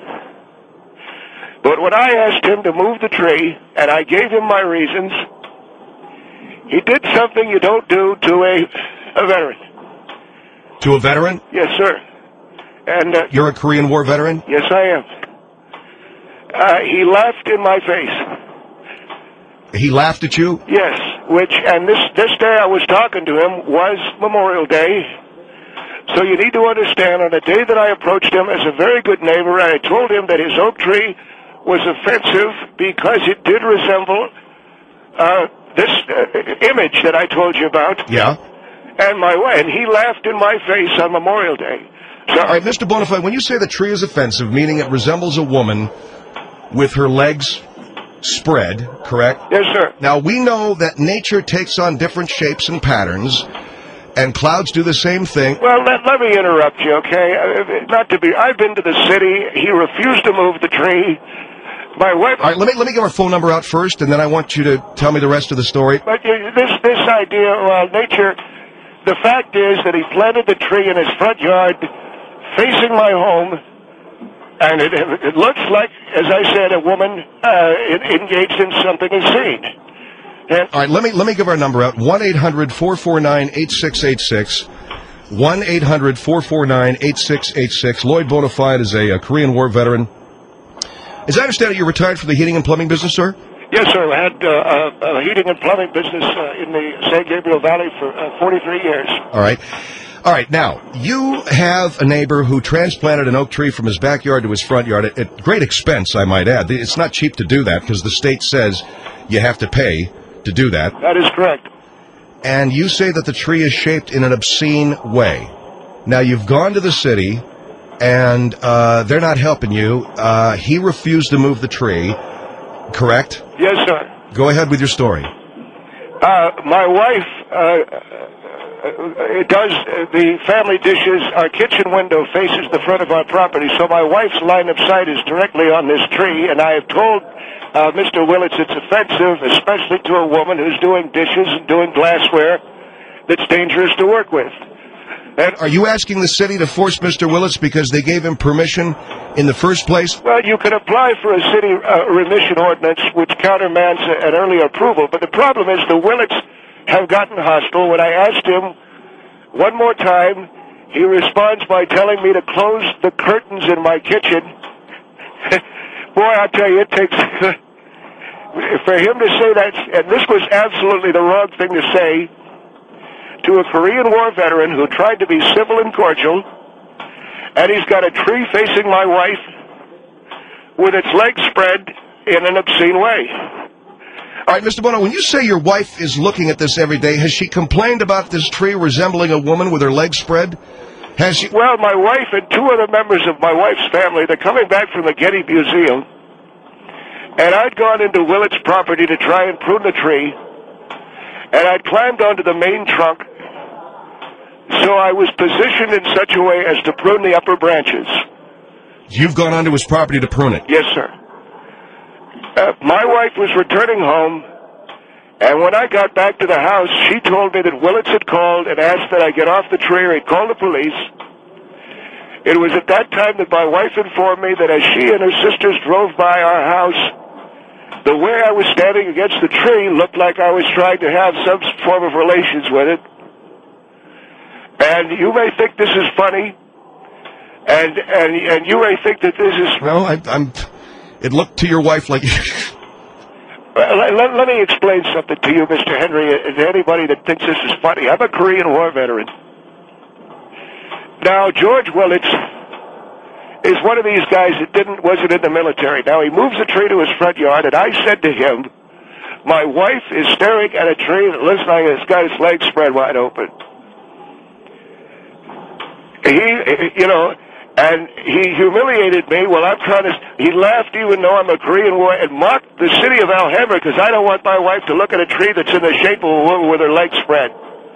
But when I asked him to move the tree, and I gave him my reasons, he did something you don't do to a, a veteran. To a veteran? Yes, sir. And uh, You're a Korean War veteran? Yes, I am. Uh, he laughed in my face. He laughed at you? Yes, which, and this, this day I was talking to him was Memorial Day. So you need to understand, on the day that I approached him as a very good neighbor, I told him that his oak tree was offensive because it did resemble uh, this uh, image that I told you about. Yeah. And my and he laughed in my face on Memorial Day. So, all right, Mister Bonafide, when you say the tree is offensive, meaning it resembles a woman with her legs spread, correct? Yes, sir. Now, we know that nature takes on different shapes and patterns, and clouds do the same thing. Well, let, let me interrupt you, okay? Uh, not to be... I've been to the city. He refused to move the tree. My wife... All right, let me, let me get our phone number out first, and then I want you to tell me the rest of the story. But uh, this, this idea, well, nature... The fact is that he planted the tree in his front yard facing my home, and it, it looks like, as I said, a woman uh, engaged in something obscene. And all right, let me let me give our number out, one eight hundred four four nine eight six eight six, one eight hundred four four nine eight six eight six. Lloyd Bonafide is a, a Korean War veteran. As I understand it, you're retired from the heating and plumbing business, sir? Yes, sir. I had uh, a, a heating and plumbing business uh, in the San Gabriel Valley for uh, forty-three years. All right. All right, now, you have a neighbor who transplanted an oak tree from his backyard to his front yard at, at great expense, I might add. It's not cheap to do that because the state says you have to pay to do that. That is correct. And you say that the tree is shaped in an obscene way. Now, you've gone to the city, and uh, they're not helping you. Uh, he refused to move the tree, correct? Yes, sir. Go ahead with your story. Uh, my wife... Uh, It does, uh, the family dishes, our kitchen window faces the front of our property, so my wife's line of sight is directly on this tree, and I have told uh, Mister Willits it's offensive, especially to a woman who's doing dishes and doing glassware that's dangerous to work with. And are you asking the city to force Mister Willits because they gave him permission in the first place? Well, you can apply for a city uh, remission ordinance which countermands an earlier approval, but the problem is the Willits have gotten hostile. When I asked him one more time, he responds by telling me to close the curtains in my kitchen. Boy, I'll tell you, it takes... for him to say that, and this was absolutely the wrong thing to say, to a Korean War veteran who tried to be civil and cordial, and he's got a tree facing my wife with its legs spread in an obscene way. All right, Mister Bono, when you say your wife is looking at this every day, has she complained about this tree resembling a woman with her legs spread? Has she? Well, my wife and two other members of my wife's family, they're coming back from the Getty Museum, and I'd gone into Willett's property to try and prune the tree, and I'd climbed onto the main trunk, so I was positioned in such a way as to prune the upper branches. You've gone onto his property to prune it? Yes, sir. Uh, my wife was returning home, and when I got back to the house, she told me that Willits had called and asked that I get off the tree or he'd call the police. It was at that time that my wife informed me that as she and her sisters drove by our house, the way I was standing against the tree looked like I was trying to have some form of relations with it. And you may think this is funny, and and and you may think that this is... Well, I, I'm... It looked to your wife like... let, let, let me explain something to you, Mister Henry, and to anybody that thinks this is funny. I'm a Korean War veteran. Now, George Willits is one of these guys that didn't wasn't in the military. Now, he moves a tree to his front yard, and I said to him, my wife is staring at a tree that looks like it's got its legs spread wide open. He, you know, and he humiliated me. Well, I'm trying to, he laughed even though I'm a Korean war, and mocked the city of Alhambra because I don't want my wife to look at a tree that's in the shape of a woman with her legs spread.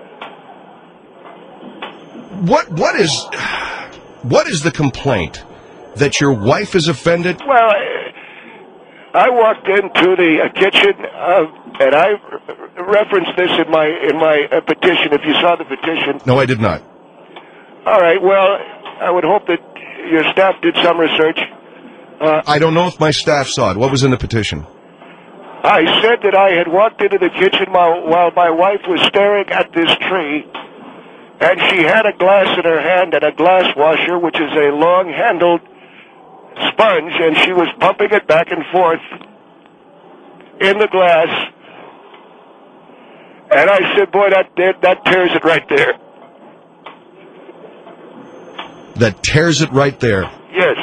What, what is, what is the complaint? That your wife is offended? Well, I walked into the uh, kitchen, uh, and I referenced this in my in my uh, petition, if you saw the petition. No, I did not. All right, well, I would hope that your staff did some research. Uh, I don't know if my staff saw it. What was in the petition? I said that I had walked into the kitchen while, while my wife was staring at this tree, and she had a glass in her hand and a glass washer, which is a long-handled sponge, and she was pumping it back and forth in the glass. And I said, boy, that that tears it right there. That tears it right there? Yes.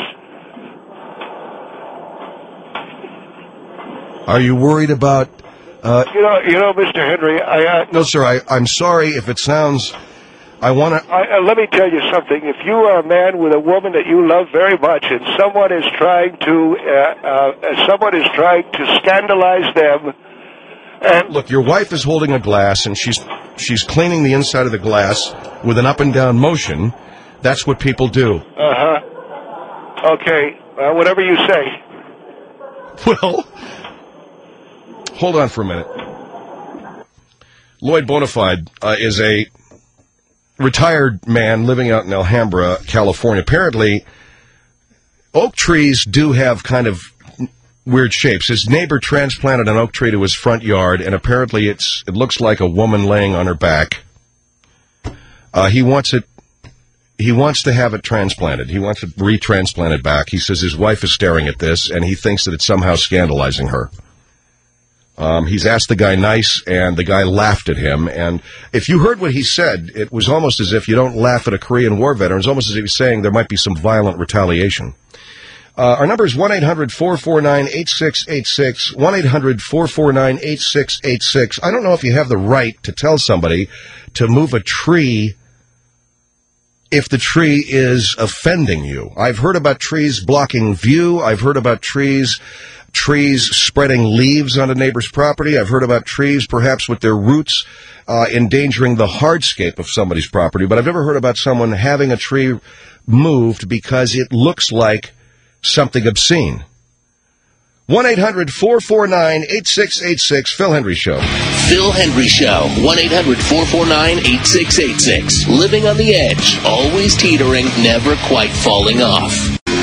Are you worried about... Uh, you know, you know, Mister Henry, I... Uh, no, sir, I, I'm sorry if it sounds... I want to... Uh, let me tell you something. If you are a man with a woman that you love very much, and someone is trying to, uh, uh, someone is trying to scandalize them, and look, your wife is holding a glass, and she's she's cleaning the inside of the glass with an up and down motion. That's what people do. Uh huh. Okay. Uh, whatever you say. Well, hold on for a minute. Lloyd Bonafide uh, is a retired man living out in Alhambra, California. Apparently, oak trees do have kind of weird shapes. His neighbor transplanted an oak tree to his front yard, and apparently it's it looks like a woman laying on her back. Uh, he wants it. He wants to have it transplanted. He wants it retransplanted back. He says his wife is staring at this, and he thinks that it's somehow scandalizing her. Um, he's asked the guy nice, and the guy laughed at him. And if you heard what he said, it was almost as if you don't laugh at a Korean War veteran. It's almost as if he was saying there might be some violent retaliation. Uh, our number is one eight hundred four four nine eight six eight six, one eight hundred four four nine eight six eight six. I don't know if you have the right to tell somebody to move a tree if the tree is offending you. I've heard about trees blocking view. I've heard about trees... trees spreading leaves on a neighbor's property. I've heard about trees, perhaps with their roots, uh, endangering the hardscape of somebody's property. But I've never heard about someone having a tree moved because it looks like something obscene. one eight hundred four four nine eight six eight six, Phil Hendry Show. Phil Hendry Show, one eight hundred four four nine eight six eight six. Living on the edge, always teetering, never quite falling off.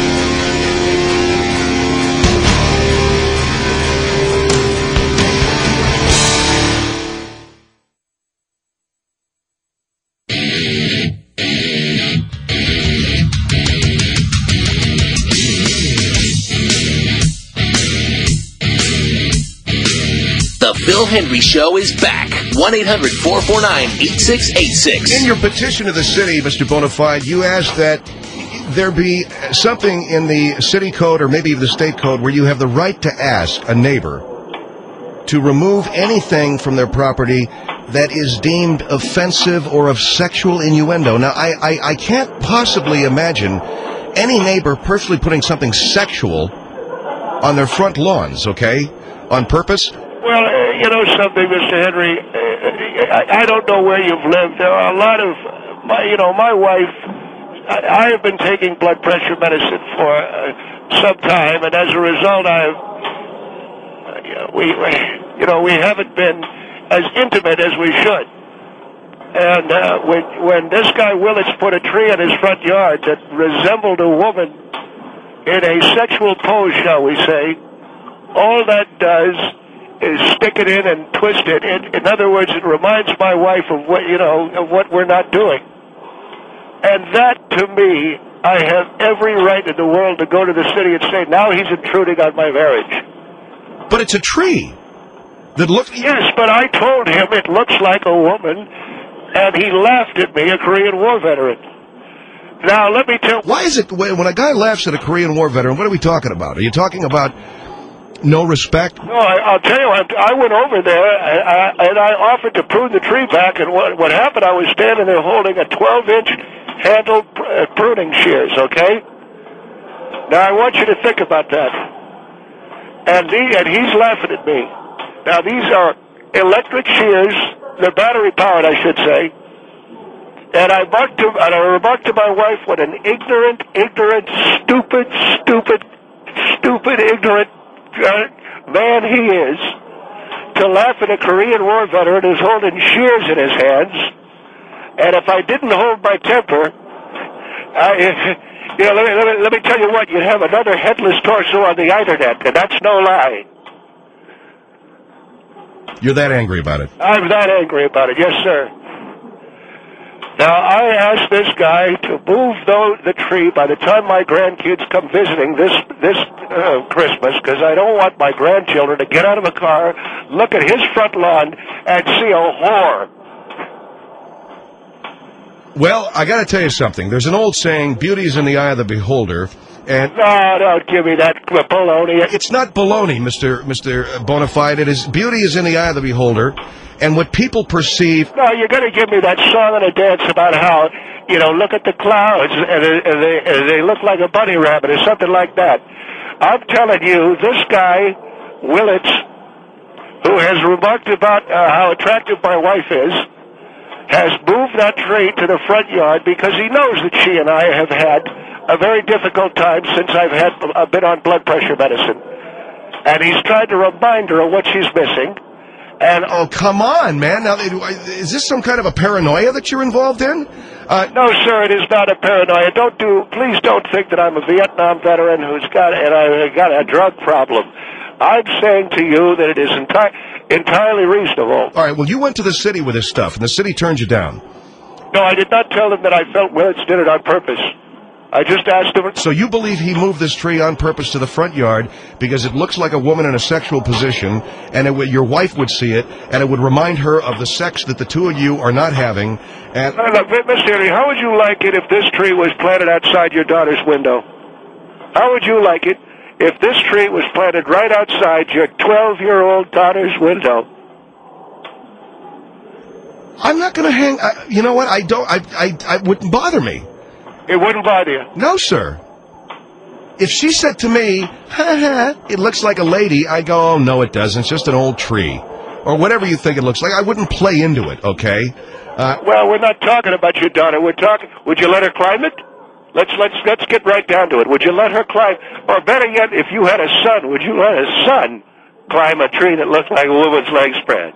The Phil Hendry Show is back. one eight hundred four four nine eight six eight six. In your petition to the city, Mister Bonafide, you asked that there be something in the city code or maybe the state code where you have the right to ask a neighbor to remove anything from their property that is deemed offensive or of sexual innuendo. Now, I, I, I can't possibly imagine any neighbor personally putting something sexual on their front lawns, okay, on purpose. Well, uh, you know something, Mister Henry, uh, I, I don't know where you've lived. There are a lot of, my, you know, my wife, I, I have been taking blood pressure medicine for uh, some time, and as a result, I've, uh, we, we, you know, we haven't been as intimate as we should. And uh, when, when this guy Willits put a tree in his front yard that resembled a woman in a sexual pose, shall we say, all that does is stick it in and twist it. In, in other words, it reminds my wife of what, you know, of what we're not doing. And that, to me, I have every right in the world to go to the city and say, now he's intruding on my marriage. But it's a tree that looks... Yes, but I told him it looks like a woman, and he laughed at me, a Korean War veteran. Now, let me tell... Why is it, when a guy laughs at a Korean War veteran, what are we talking about? Are you talking about no respect? No, I, I'll tell you, I, I went over there, and I, and I offered to prune the tree back, and what, what happened, I was standing there holding a twelve-inch handled uh, pruning shears, okay? Now, I want you to think about that. And, the, and he's laughing at me. Now, these are electric shears. They're battery-powered, I should say. And I remarked to, and I remarked to my wife what an ignorant, ignorant, stupid, stupid, stupid, ignorant uh, man he is to laugh at a Korean War veteran who's holding shears in his hands. And if I didn't hold my temper, I... You know, let me, let, me, let me tell you what, you'd have another headless torso on the internet, and that's no lie. You're that angry about it? I'm that angry about it, yes, sir. Now, I asked this guy to move the, the tree by the time my grandkids come visiting this this uh, Christmas, because I don't want my grandchildren to get out of a car, look at his front lawn, and see a whore. Well, I got to tell you something. There's an old saying, beauty is in the eye of the beholder. And no, don't give me that baloney. It's not baloney, Mister Mister Bonafide. It is beauty is in the eye of the beholder. And what people perceive... No, you're going to give me that song and a dance about how, you know, look at the clouds, and they, and they, and they look like a bunny rabbit or something like that. I'm telling you, this guy, Willits, who has remarked about uh, how attractive my wife is, has moved that tree to the front yard because he knows that she and I have had a very difficult time since I've had I've been on blood pressure medicine. And he's tried to remind her of what she's missing. And oh, come on, man. Now, is this some kind of a paranoia that you're involved in? Uh, no, sir, it is not a paranoia. Don't do, please don't think that I'm a Vietnam veteran who's got, and I got a drug problem. I'm saying to you that it is enti- entirely reasonable. All right, well, you went to the city with this stuff, and the city turned you down. No, I did not tell them that I felt Willits did it on purpose. I just asked him... So you believe he moved this tree on purpose to the front yard because it looks like a woman in a sexual position, and it would, your wife would see it, and it would remind her of the sex that the two of you are not having, and... Uh, look, Mister Henry, how would you like it if this tree was planted outside your daughter's window? How would you like it if this tree was planted right outside your twelve-year-old daughter's window? I'm not going to hang... I, you know what? I don't... I, I, I wouldn't bother me. It wouldn't bother you? No, sir. If she said to me, ha ha, it looks like a lady, I go, oh, no, it doesn't. It's just an old tree. Or whatever you think it looks like. I wouldn't play into it, okay? Uh, well, we're not talking about your daughter. We're talking... Would you let her climb it? Let's let's let's get right down to it. Would you let her climb? Or better yet, if you had a son, would you let a son climb a tree that looked like a woman's leg spread?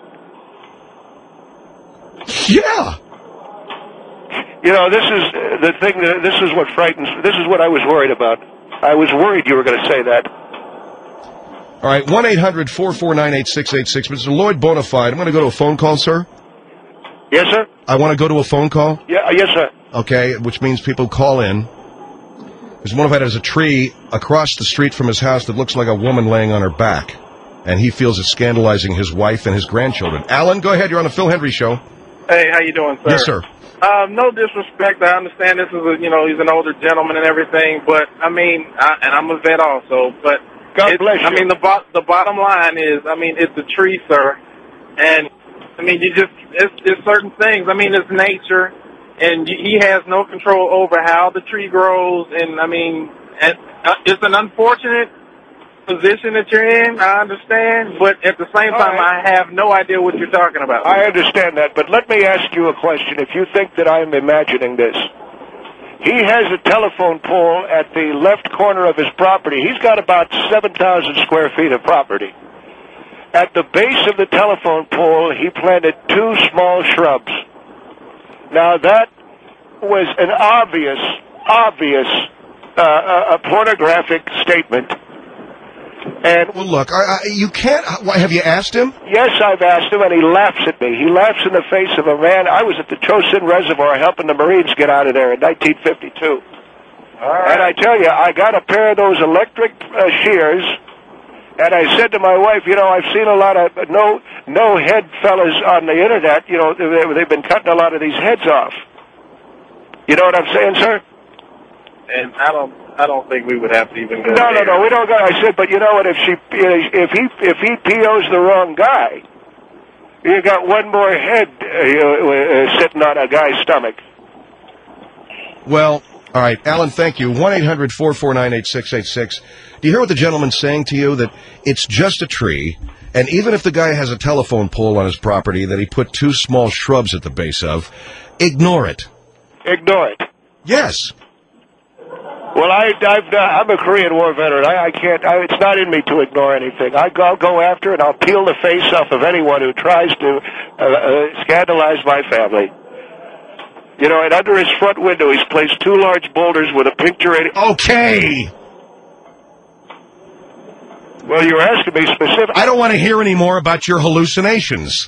Yeah. You know, this is uh, the thing. That, this is what frightens. This is what I was worried about. I was worried you were going to say that. All right, one eight hundred four four nine eight six eight six. Mister Lloyd Bonafide, I'm going to go to a phone call, sir. Yes, sir. I want to go to a phone call. Yeah, uh, yes, sir. Okay, which means people call in. Mister Bonafide has a tree across the street from his house that looks like a woman laying on her back, and he feels it's scandalizing his wife and his grandchildren. Alan, go ahead. You're on the Phil Hendry Show. Hey, how you doing, sir? Yes, sir. Um, no disrespect. I understand this is a, you know, he's an older gentleman and everything, but I mean, I, and I'm a vet also, but God bless you. I mean, the bo- the bottom line is, I mean, it's a tree, sir, and I mean, you just it's, it's certain things. I mean, it's nature, and he has no control over how the tree grows, and I mean, and, uh, it's an unfortunate position that you're in, I understand, but at the same time, right. I have no idea what you're talking about. I understand that, but let me ask you a question. If you think that I'm imagining this, he has a telephone pole at the left corner of his property. He's got about seven thousand square feet of property. At the base of the telephone pole, he planted two small shrubs. Now, that was an obvious, obvious uh, a pornographic statement. And well, look, I, I, you can't. Why, have you asked him? Yes, I've asked him, and he laughs at me. He laughs in the face of a man. I was at the Chosin Reservoir helping the Marines get out of there in nineteen fifty-two. All right. And I tell you, I got a pair of those electric uh, shears, and I said to my wife, you know, I've seen a lot of no no head fellas on the internet. You know, they, they've been cutting a lot of these heads off. You know what I'm saying, sir? and I don't, I don't think we would have to even go No, there. no, no, we don't go. I said, but you know what? If she, if he, if he P Os the wrong guy, you got one more head uh, uh, sitting on a guy's stomach. Well, all right, Alan, thank you. one eight hundred four four nine eight six eight six. Do you hear what the gentleman's saying to you? That it's just a tree, and even if the guy has a telephone pole on his property that he put two small shrubs at the base of, ignore it. Ignore it. Yes. Well, I, I've, uh, I'm a Korean War veteran. I, I can't. I, it's not in me to ignore anything. I, I'll go after and I'll peel the face off of anyone who tries to uh, uh, scandalize my family. You know, and under his front window, he's placed two large boulders with a picture in it. Okay. Well, you're asking me specific. I don't want to hear any more about your hallucinations.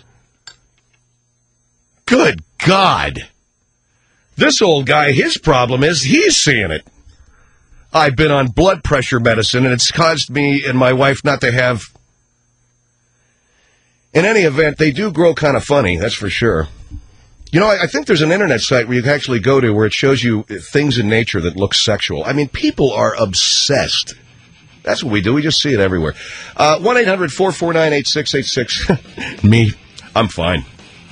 Good God. This old guy, his problem is he's seeing it. I've been on blood pressure medicine, and it's caused me and my wife not to have... In any event, they do grow kind of funny, that's for sure. You know, I, I think there's an internet site where you can actually go to where it shows you things in nature that look sexual. I mean, people are obsessed. That's what we do. We just see it everywhere. Uh, one eight hundred four four nine eight six eight six. Me, I'm fine.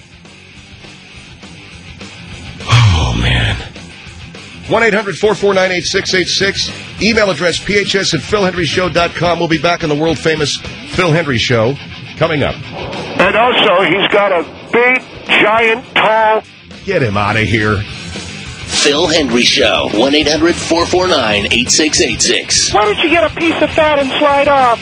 Oh, man. one eight hundred four four nine eight six eight six. Email address p h s at phil hendry show dot com. We'll be back on the world-famous Phil Hendry Show coming up. And also, he's got a big, giant, tall... Get him out of here. Phil Hendry Show. one eight hundred four four nine eight six eight six. Why don't you get a piece of fat and slide off?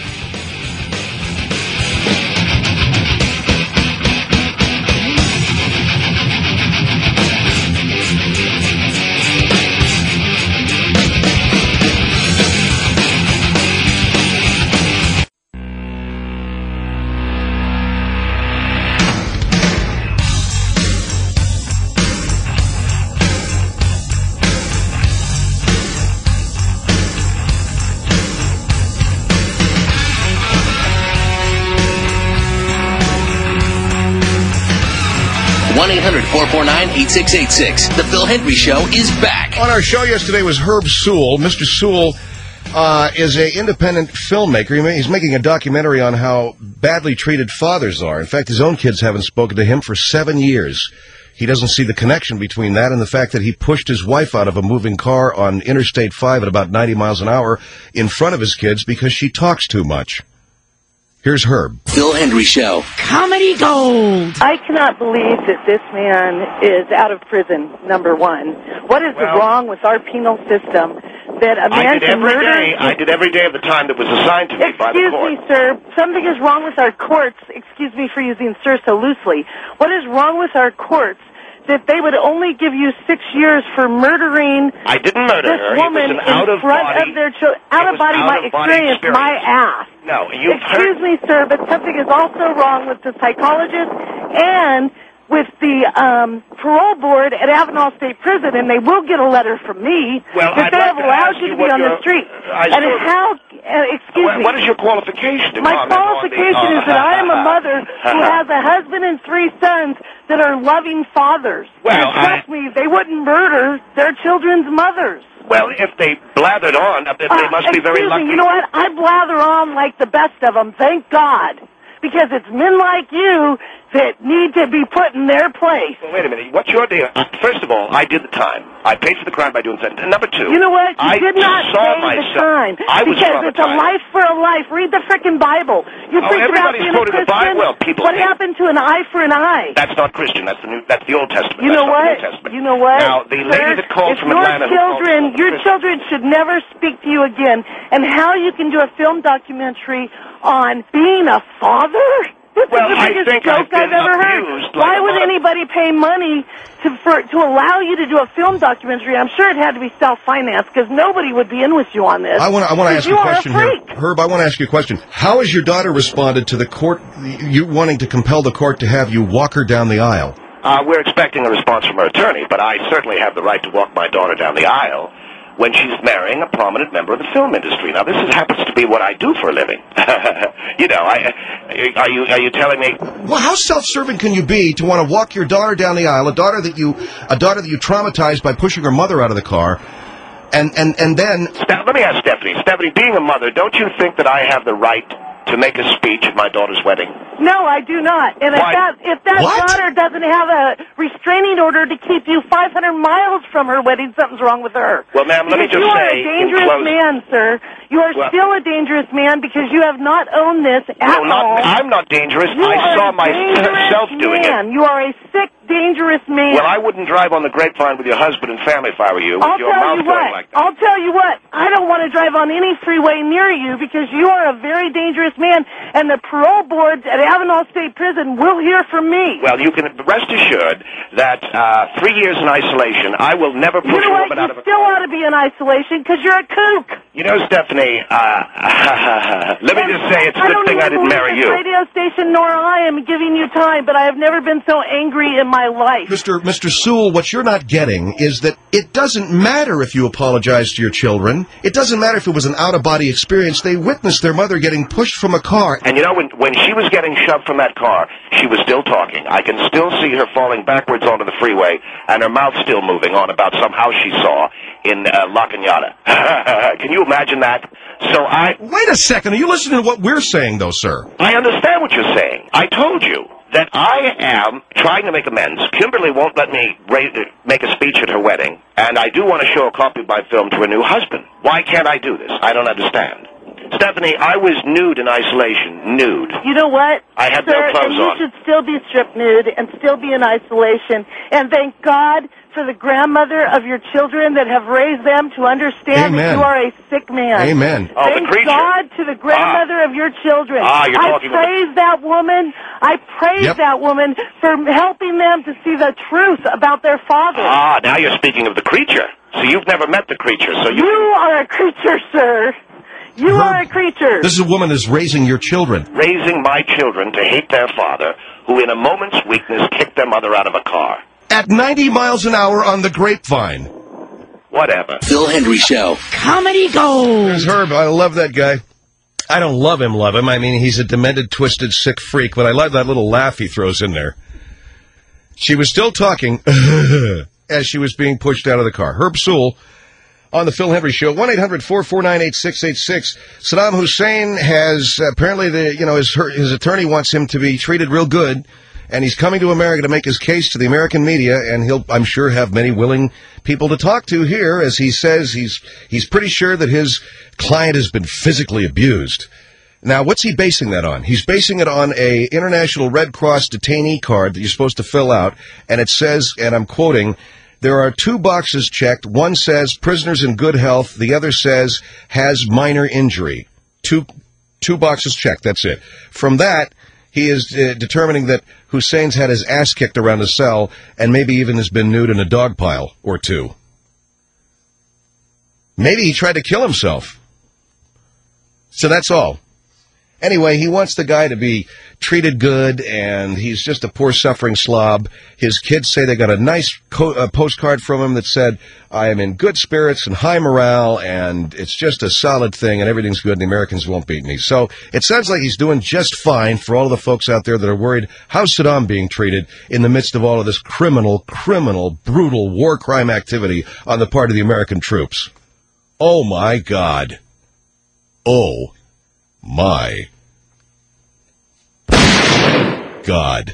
one eight hundred four four nine eight six eight six. The Phil Hendry Show is back. On our show yesterday was Herb Sewell. Mister Sewell uh, is an independent filmmaker. He's making a documentary on how badly treated fathers are. In fact, his own kids haven't spoken to him for seven years. He doesn't see the connection between that and the fact that he pushed his wife out of a moving car on Interstate five at about ninety miles an hour in front of his kids because she talks too much. Here's Herb. Phil Hendry Show. Comedy gold. I cannot believe that this man is out of prison, number one. What is Well, wrong with our penal system that a man I did can every murder... day. I did every day of the time that was assigned to me by the Excuse court. me, sir. Something is wrong with our courts. Excuse me for using sir so loosely. What is wrong with our courts that they would only give you six years for murdering I didn't murder this her. woman It was an in out of front body. of their children? Out of body, my out-of-body experience, experience. my ass. No, you've Excuse heard... me, sir, but something is also wrong with the psychologist and with the um, parole board at Avenal State Prison, and they will get a letter from me Well, that I'd they like have to allowed ask you you to be what on the your- street. I and sort of- how, uh, excuse What- me. what is your qualification to My comment on the- qualification is that I am a mother who has a husband and three sons that are loving fathers. Well, and trust me, they wouldn't murder their children's mothers. Well, if they blathered on, uh, they Uh, must be very excuse lucky. me, you know what? I blather on like the best of them, thank God. Because it's men like you that need to be put in their place. Well, wait a minute. What's your deal? Uh, First of all, I did the time. I paid for the crime by doing that. And number two, You know what? You I did not saw pay myself. the time. I was because it's a traumatized. life for a life. Read the frickin' Bible. You Oh, preach about everybody's being a quoting the Christian. Bible. Well, people what think- happened to an eye for an eye? That's not Christian. That's the new. That's the Old Testament. You That's know not what? The New Testament. You know what? Now, the Sir, lady that called if from your Atlanta. who called children, from your Christian- children should never speak to you again. And how you can do a film documentary on being a father? This Well, is the I biggest think joke I've been ever heard. abused like Why a would lot of- anybody pay money to for, to allow you to do a film documentary? I'm sure it had to be self-financed because nobody would be in with you on this. I want to I want to ask you a are question a freak. here. Herb, I want to ask you a question. How has your daughter responded to the court, you wanting to compel the court to have you walk her down the aisle? Uh, we're expecting a response from her attorney, but I certainly have the right to walk my daughter down the aisle when she's marrying a prominent member of the film industry. Now, this is, happens to be what I do for a living. you know, I, are you are you telling me? Well, how self-serving can you be to want to walk your daughter down the aisle, a daughter that you a daughter that you traumatized by pushing her mother out of the car, And, and, and then... Ste- let me ask Stephanie. Stephanie, being a mother, don't you think that I have the right to make a speech at my daughter's wedding? No, I do not. And if Why? that if that What? daughter doesn't have a restraining order to keep you five hundred miles from her wedding, something's wrong with her. Well, ma'am, let me Because just you are say a in dangerous closing- man, sir. You are Well- still a dangerous man because you have not owned this at No, not, all. I'm not dangerous. You I are saw a dangerous myself doing it. man. You are a sick, dangerous man. Well, I wouldn't drive on the grapevine with your husband and family if I were you, with I'll your tell mouth you going what. like that. I'll tell you what. I don't want to drive on any freeway near you because you are a very dangerous man, and the parole board at Avenal State Prison will hear from me. Well, you can rest assured that uh, three years in isolation, I will never push You know a what? woman You out of a... still ought to be in isolation because you're a kook. You know, Stephanie, uh, let me just say, it's a I good don't thing even I didn't believe marry this you. radio station, nor I am giving you time, but I have never been so angry in my life. Mister Mister Sewell, what you're not getting is that it doesn't matter if you apologize to your children. It doesn't matter if it was an out-of-body experience. They witnessed their mother getting pushed from a car. And you know, when, when she was getting shoved from that car, she was still talking. I can still see her falling backwards onto the freeway, and her mouth still moving on about some house she saw in uh, La Cañada. Can you imagine that? So I... Wait a second. Are you listening to what we're saying, though, sir? I understand what you're saying. I told you that I am trying to make amends. Kimberly won't let me ra- make a speech at her wedding, and I do want to show a copy of my film to her new husband. Why can't I do this? I don't understand. Stephanie, I was nude in isolation. Nude. You know what? I had Sir, no clothes and you on. should still be stripped nude and still be in isolation. And thank God for the grandmother of your children that have raised them to understand Amen. that you are a sick man. Amen. Oh, the Thank creature. God to the grandmother of your children. Ah, you're I talking about- praise that woman. I praise Yep. that woman for helping them to see the truth about their father. Ah, now you're speaking of the creature. So you've never met the creature, so you... You are a creature, sir. You Herb, are a creature. This is a woman that's raising your children. Raising my children to hate their father, who in a moment's weakness kicked their mother out of a car. At ninety miles an hour on the grapevine. Whatever. Phil Hendry Show. Comedy Gold. There's Herb. I love that guy. I don't love him, love him. I mean, he's a demented, twisted, sick freak, but I love that little laugh he throws in there. She was still talking as she was being pushed out of the car. Herb Sewell on the Phil Hendry Show. one eight hundred four four nine eight six eight six. Saddam Hussein has, apparently, the you know, his, his attorney wants him to be treated real good, and he's coming to America to make his case to the American media, and he'll, I'm sure, have many willing people to talk to here, as he says he's he's pretty sure that his client has been physically abused. Now, what's he basing that on? He's basing it on a International Red Cross detainee card that you're supposed to fill out, and it says, and I'm quoting, there are two boxes checked. One says prisoners in good health. The other says has minor injury. Two, two boxes checked. That's it. From that, he is uh, determining that Hussein's had his ass kicked around the cell and maybe even has been nude in a dog pile or two. Maybe he tried to kill himself. So that's all. Anyway, he wants the guy to be treated good, and he's just a poor, suffering slob. His kids say they got a nice co- uh, postcard from him that said, I am in good spirits and high morale, and it's just a solid thing, and everything's good, and the Americans won't beat me. So it sounds like he's doing just fine for all of the folks out there that are worried, how's Saddam being treated in the midst of all of this criminal, criminal, brutal war crime activity on the part of the American troops? Oh, my God. Oh, my God.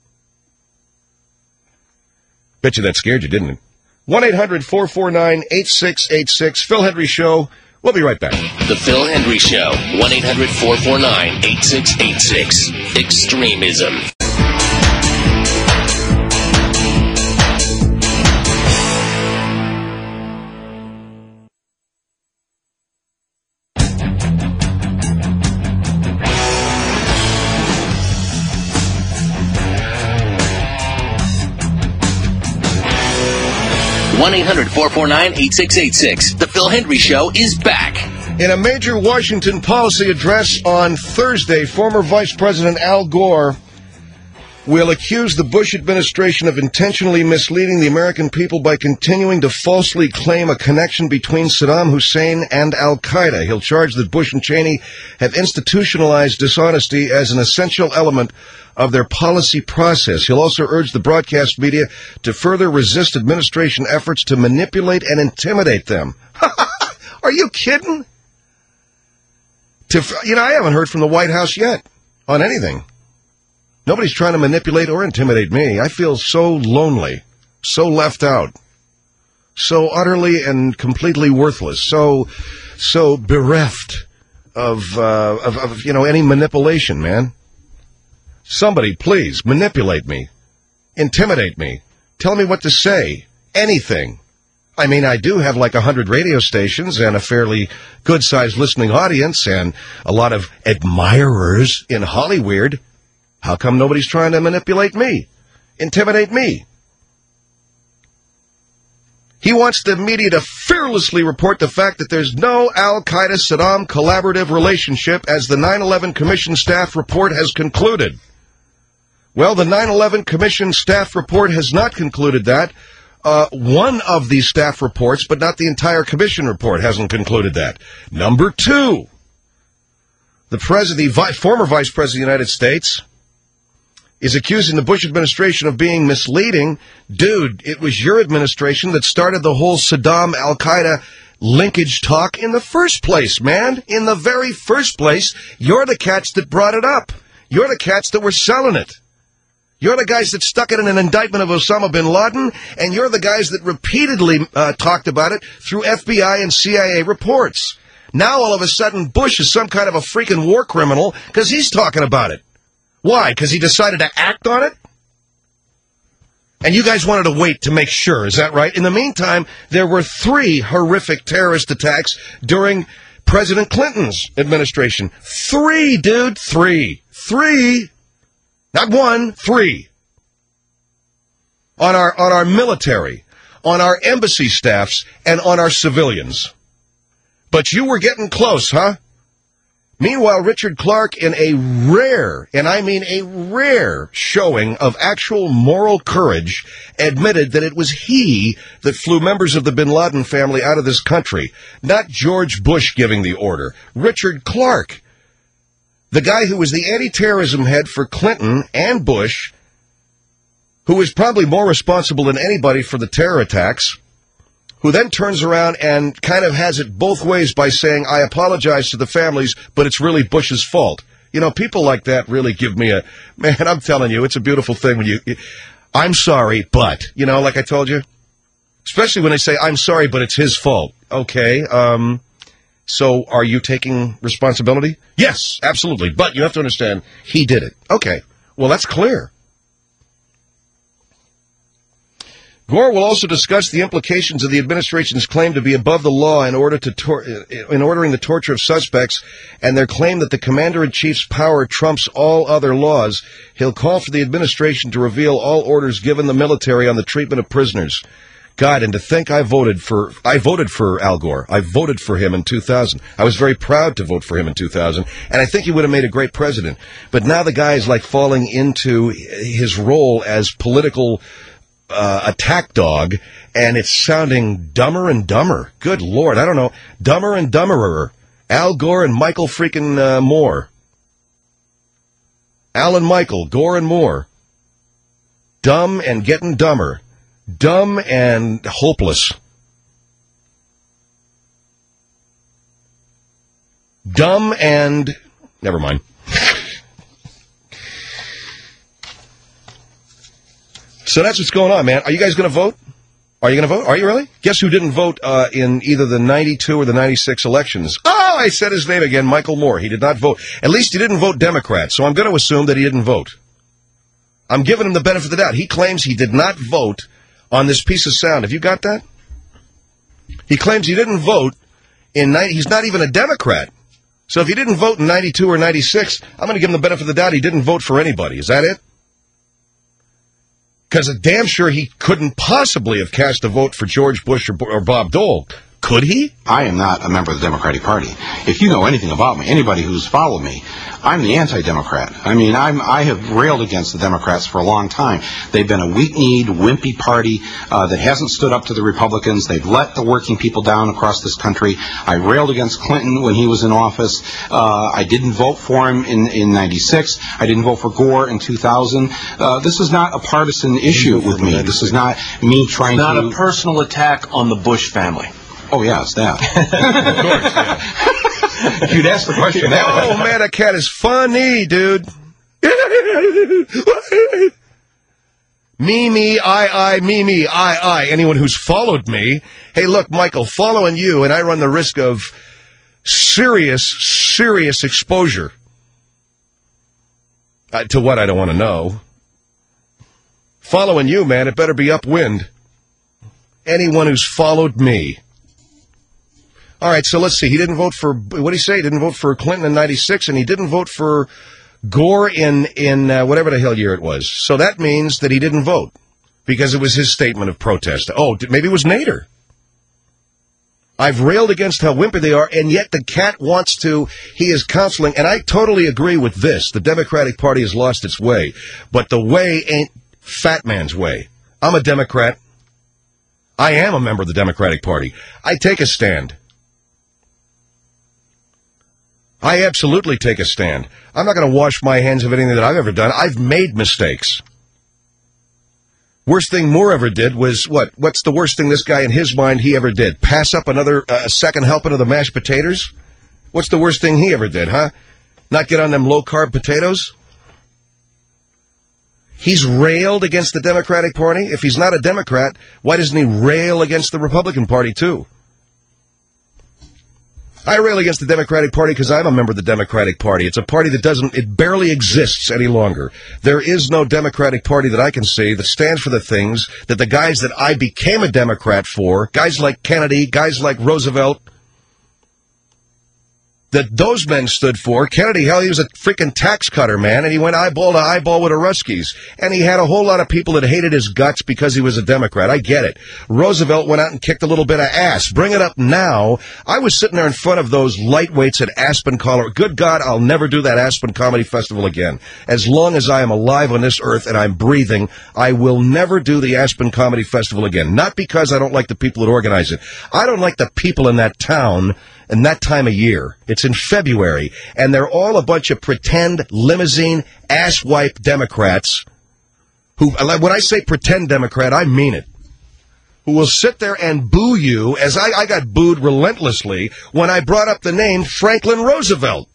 Bet you that scared you, didn't it? one eight hundred four four nine eight six eight six. Phil Hendry Show. We'll be right back. The Phil Hendry Show. one eight hundred four four nine eight six eight six. Extremism. one eight hundred four four nine eight six eight six. The Phil Hendry Show is back. In a major Washington policy address on Thursday, former Vice President Al Gore will accuse the Bush administration of intentionally misleading the American people by continuing to falsely claim a connection between Saddam Hussein and al-Qaeda. He'll charge that Bush and Cheney have institutionalized dishonesty as an essential element of their policy process. He'll also urge the broadcast media to further resist administration efforts to manipulate and intimidate them. Are you kidding? To, you know, I haven't heard from the White House yet on anything. Nobody's trying to manipulate or intimidate me. I feel so lonely, so left out, so utterly and completely worthless, so so bereft of, uh, of, of, you know, any manipulation, man. Somebody, please, manipulate me, intimidate me, tell me what to say, anything. I mean, I do have like a hundred radio stations and a fairly good-sized listening audience and a lot of admirers in Hollywood. How come nobody's trying to manipulate me, intimidate me? He wants the media to fearlessly report the fact that there's no Al-Qaeda-Saddam collaborative relationship, as the nine eleven Commission staff report has concluded. Well, the nine eleven Commission staff report has not concluded that. Uh, one of these staff reports, but not the entire Commission report, hasn't concluded that. Number two, the, pres- the vi- former Vice President of the United States is accusing the Bush administration of being misleading. Dude, it was your administration that started the whole Saddam Al-Qaeda linkage talk in the first place, man. In the very first place, you're the cats that brought it up. You're the cats that were selling it. You're the guys that stuck it in an indictment of Osama bin Laden, and you're the guys that repeatedly uh, talked about it through F B I and C I A reports. Now, all of a sudden, Bush is some kind of a freaking war criminal because he's talking about it. Why? Because he decided to act on it? And you guys wanted to wait to make sure, is that right? In the meantime, there were three horrific terrorist attacks during President Clinton's administration. Three, dude, three. Three. Not one, three. On our, on our military, on our embassy staffs, and on our civilians. But you were getting close, huh? Meanwhile, Richard Clarke, in a rare, and I mean a rare showing of actual moral courage, admitted that it was he that flew members of the bin Laden family out of this country, not George Bush giving the order. Richard Clarke, the guy who was the anti-terrorism head for Clinton and Bush, who was probably more responsible than anybody for the terror attacks, who then turns around and kind of has it both ways by saying, I apologize to the families, but it's really Bush's fault. You know, people like that really give me a, man, I'm telling you, it's a beautiful thing when you, I'm sorry, but, you know, like I told you, especially when they say, I'm sorry, but it's his fault. Okay, um, so are you taking responsibility? Yes, absolutely, but you have to understand, he did it. Okay, well, that's clear. Gore will also discuss the implications of the administration's claim to be above the law in order to tor- in ordering the torture of suspects, and their claim that the commander-in-chief's power trumps all other laws. He'll call for the administration to reveal all orders given the military on the treatment of prisoners. God, and to think I voted for I voted for Al Gore. I voted for him in two thousand. I was very proud to vote for him in two thousand, and I think he would have made a great president. But now the guy is like falling into his role as political Uh, attack dog, and it's sounding dumber and dumber. Good Lord, I don't know. Dumber and dumberer. Al Gore and Michael freaking uh, Moore. Al and Michael, Gore and Moore. Dumb and getting dumber. Dumb and hopeless. Dumb and... Never mind. So that's what's going on, man. Are you guys going to vote? Are you going to vote? Are you really? Guess who didn't vote uh, in either the ninety-two or the ninety-six elections? Oh, I said his name again, Michael Moore. He did not vote. At least he didn't vote Democrat, so I'm going to assume that he didn't vote. I'm giving him the benefit of the doubt. He claims he did not vote on this piece of sound. Have you got that? He claims he didn't vote in ninety. He's not even a Democrat. So if he didn't vote in ninety-two or ninety-six, I'm going to give him the benefit of the doubt he didn't vote for anybody. Is that it? Because I'm damn sure he couldn't possibly have cast a vote for George Bush or, or Bob Dole. Could he? I am not a member of the Democratic Party. If you know anything about me, anybody who's followed me, I'm the anti-Democrat. I mean, I'm, I have railed against the Democrats for a long time. They've been a weak-kneed, wimpy party uh, that hasn't stood up to the Republicans. They've let the working people down across this country. I railed against Clinton when he was in office. Uh, I didn't vote for him in, in ninety-six. I didn't vote for Gore in two thousand. Uh, this is not a partisan issue with me. This is not me trying to... It's not to... a personal attack on the Bush family. Oh, yeah, it's that. Of course, yeah. You'd ask the question that way. Oh, man, that cat is funny, dude. Me, me, I, I, me, me, I, I. Anyone who's followed me, hey, look, Michael, following you, and I run the risk of serious, serious exposure. Uh, to what I don't want to know. Following you, man, it better be upwind. Anyone who's followed me. All right, so let's see. He didn't vote for, what did he say? He didn't vote for Clinton in ninety-six, and he didn't vote for Gore in, in uh, whatever the hell year it was. So that means that he didn't vote because it was his statement of protest. Oh, maybe it was Nader. I've railed against how wimpy they are, and yet the cat wants to, he is counseling, and I totally agree with this. The Democratic Party has lost its way, but the way ain't fat man's way. I'm a Democrat. I am a member of the Democratic Party. I take a stand. I absolutely take a stand. I'm not going to wash my hands of anything that I've ever done. I've made mistakes. Worst thing Moore ever did was, what? What's the worst thing this guy in his mind he ever did? Pass up another uh, second helping of the mashed potatoes? What's the worst thing he ever did, huh? Not get on them low-carb potatoes? He's railed against the Democratic Party. If he's not a Democrat, why doesn't he rail against the Republican Party, too? I rail against the Democratic Party because I'm a member of the Democratic Party. It's a party that doesn't, it barely exists any longer. There is no Democratic Party that I can see that stands for the things that the guys that I became a Democrat for, guys like Kennedy, guys like Roosevelt, that those men stood for. Kennedy, hell, he was a freaking tax cutter, man, and he went eyeball to eyeball with the Ruskies. And he had a whole lot of people that hated his guts because he was a Democrat. I get it. Roosevelt went out and kicked a little bit of ass. Bring it up now. I was sitting there in front of those lightweights at Aspen, Colorado. Good God, I'll never do that Aspen Comedy Festival again. As long as I am alive on this earth and I'm breathing, I will never do the Aspen Comedy Festival again. Not because I don't like the people that organize it. I don't like the people in that town and that time of year. It's in February, and they're all a bunch of pretend limousine asswipe Democrats who, when I say pretend Democrat, I mean it, who will sit there and boo you, as I, I got booed relentlessly when I brought up the name Franklin Roosevelt.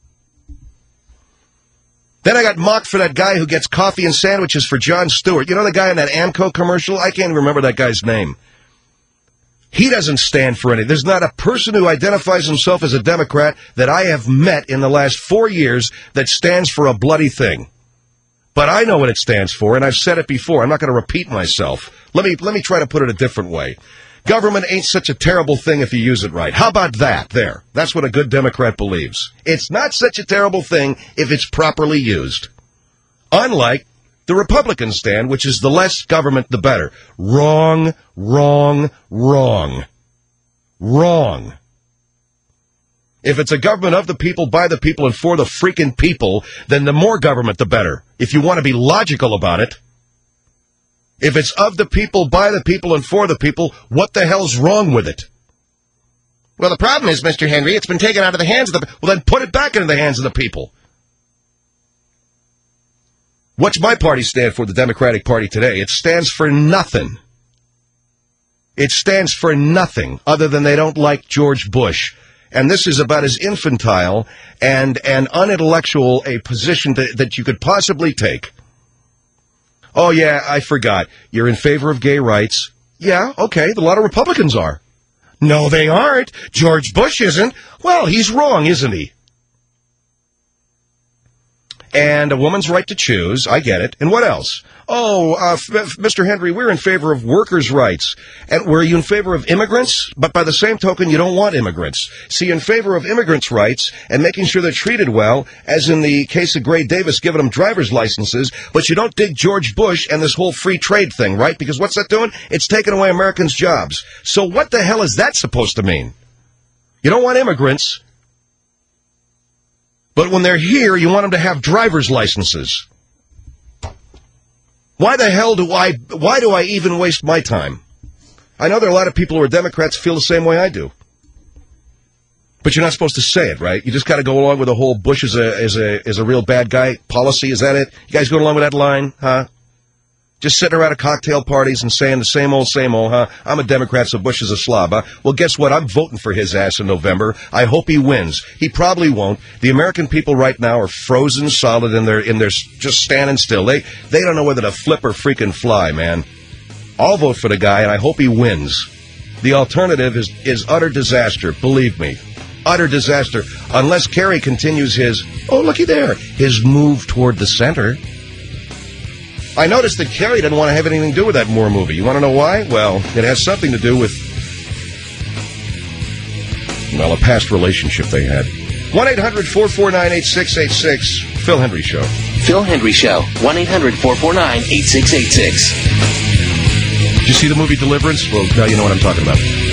Then I got mocked for that guy who gets coffee and sandwiches for Jon Stewart. You know the guy in that Amco commercial? I can't remember that guy's name. He doesn't stand for any. There's not a person who identifies himself as a Democrat that I have met in the last four years that stands for a bloody thing. But I know what it stands for, and I've said it before. I'm not going to repeat myself. Let me let me try to put it a different way. Government ain't such a terrible thing if you use it right. How about that? There. That's what a good Democrat believes. It's not such a terrible thing if it's properly used. Unlike the Republican stand, which is the less government, the better. Wrong, wrong, wrong. Wrong. If it's a government of the people, by the people, and for the freaking people, then the more government, the better. If you want to be logical about it. If it's of the people, by the people, and for the people, what the hell's wrong with it? Well, the problem is, Mister Henry, it's been taken out of the hands of the... Well, then put it back into the hands of the people. What's my party stand for, the Democratic Party today? It stands for nothing. It stands for nothing other than they don't like George Bush. And this is about as infantile and, and unintellectual a position to, that you could possibly take. Oh, yeah, I forgot. You're in favor of gay rights. Yeah, okay, a lot of Republicans are. No, they aren't. George Bush isn't. Well, he's wrong, isn't he? And a woman's right to choose. I get it. And what else? Oh, uh, F- Mister Henry, we're in favor of workers' rights. And were you in favor of immigrants? But by the same token, you don't want immigrants. See, in favor of immigrants' rights and making sure they're treated well, as in the case of Gray Davis, giving them driver's licenses, but you don't dig George Bush and this whole free trade thing, right? Because what's that doing? It's taking away Americans' jobs. So what the hell is that supposed to mean? You don't want immigrants. But when they're here, you want them to have driver's licenses. Why the hell do I, why do I even waste my time? I know there are a lot of people who are Democrats who feel the same way I do. But you're not supposed to say it, right? You just got to go along with the whole Bush is a, is a, is a real bad guy policy. Is that it? You guys going along with that line, huh? Just sitting around at cocktail parties and saying the same old, same old, huh? I'm a Democrat, so Bush is a slob, huh? Well, guess what? I'm voting for his ass in November. I hope he wins. He probably won't. The American people right now are frozen solid in their, in their, just standing still. They, they don't know whether to flip or freaking fly, man. I'll vote for the guy, and I hope he wins. The alternative is, is utter disaster, believe me. Utter disaster. Unless Kerry continues his, oh, looky there, his move toward the center. I noticed that Kerry didn't want to have anything to do with that Moore movie. You want to know why? Well, it has something to do with, well, a past relationship they had. one eight hundred four four nine eight six eight six, Phil Hendry Show. Phil Hendry Show, one eight hundred four four nine eight six eight six. Did you see the movie Deliverance? Well, now you know what I'm talking about.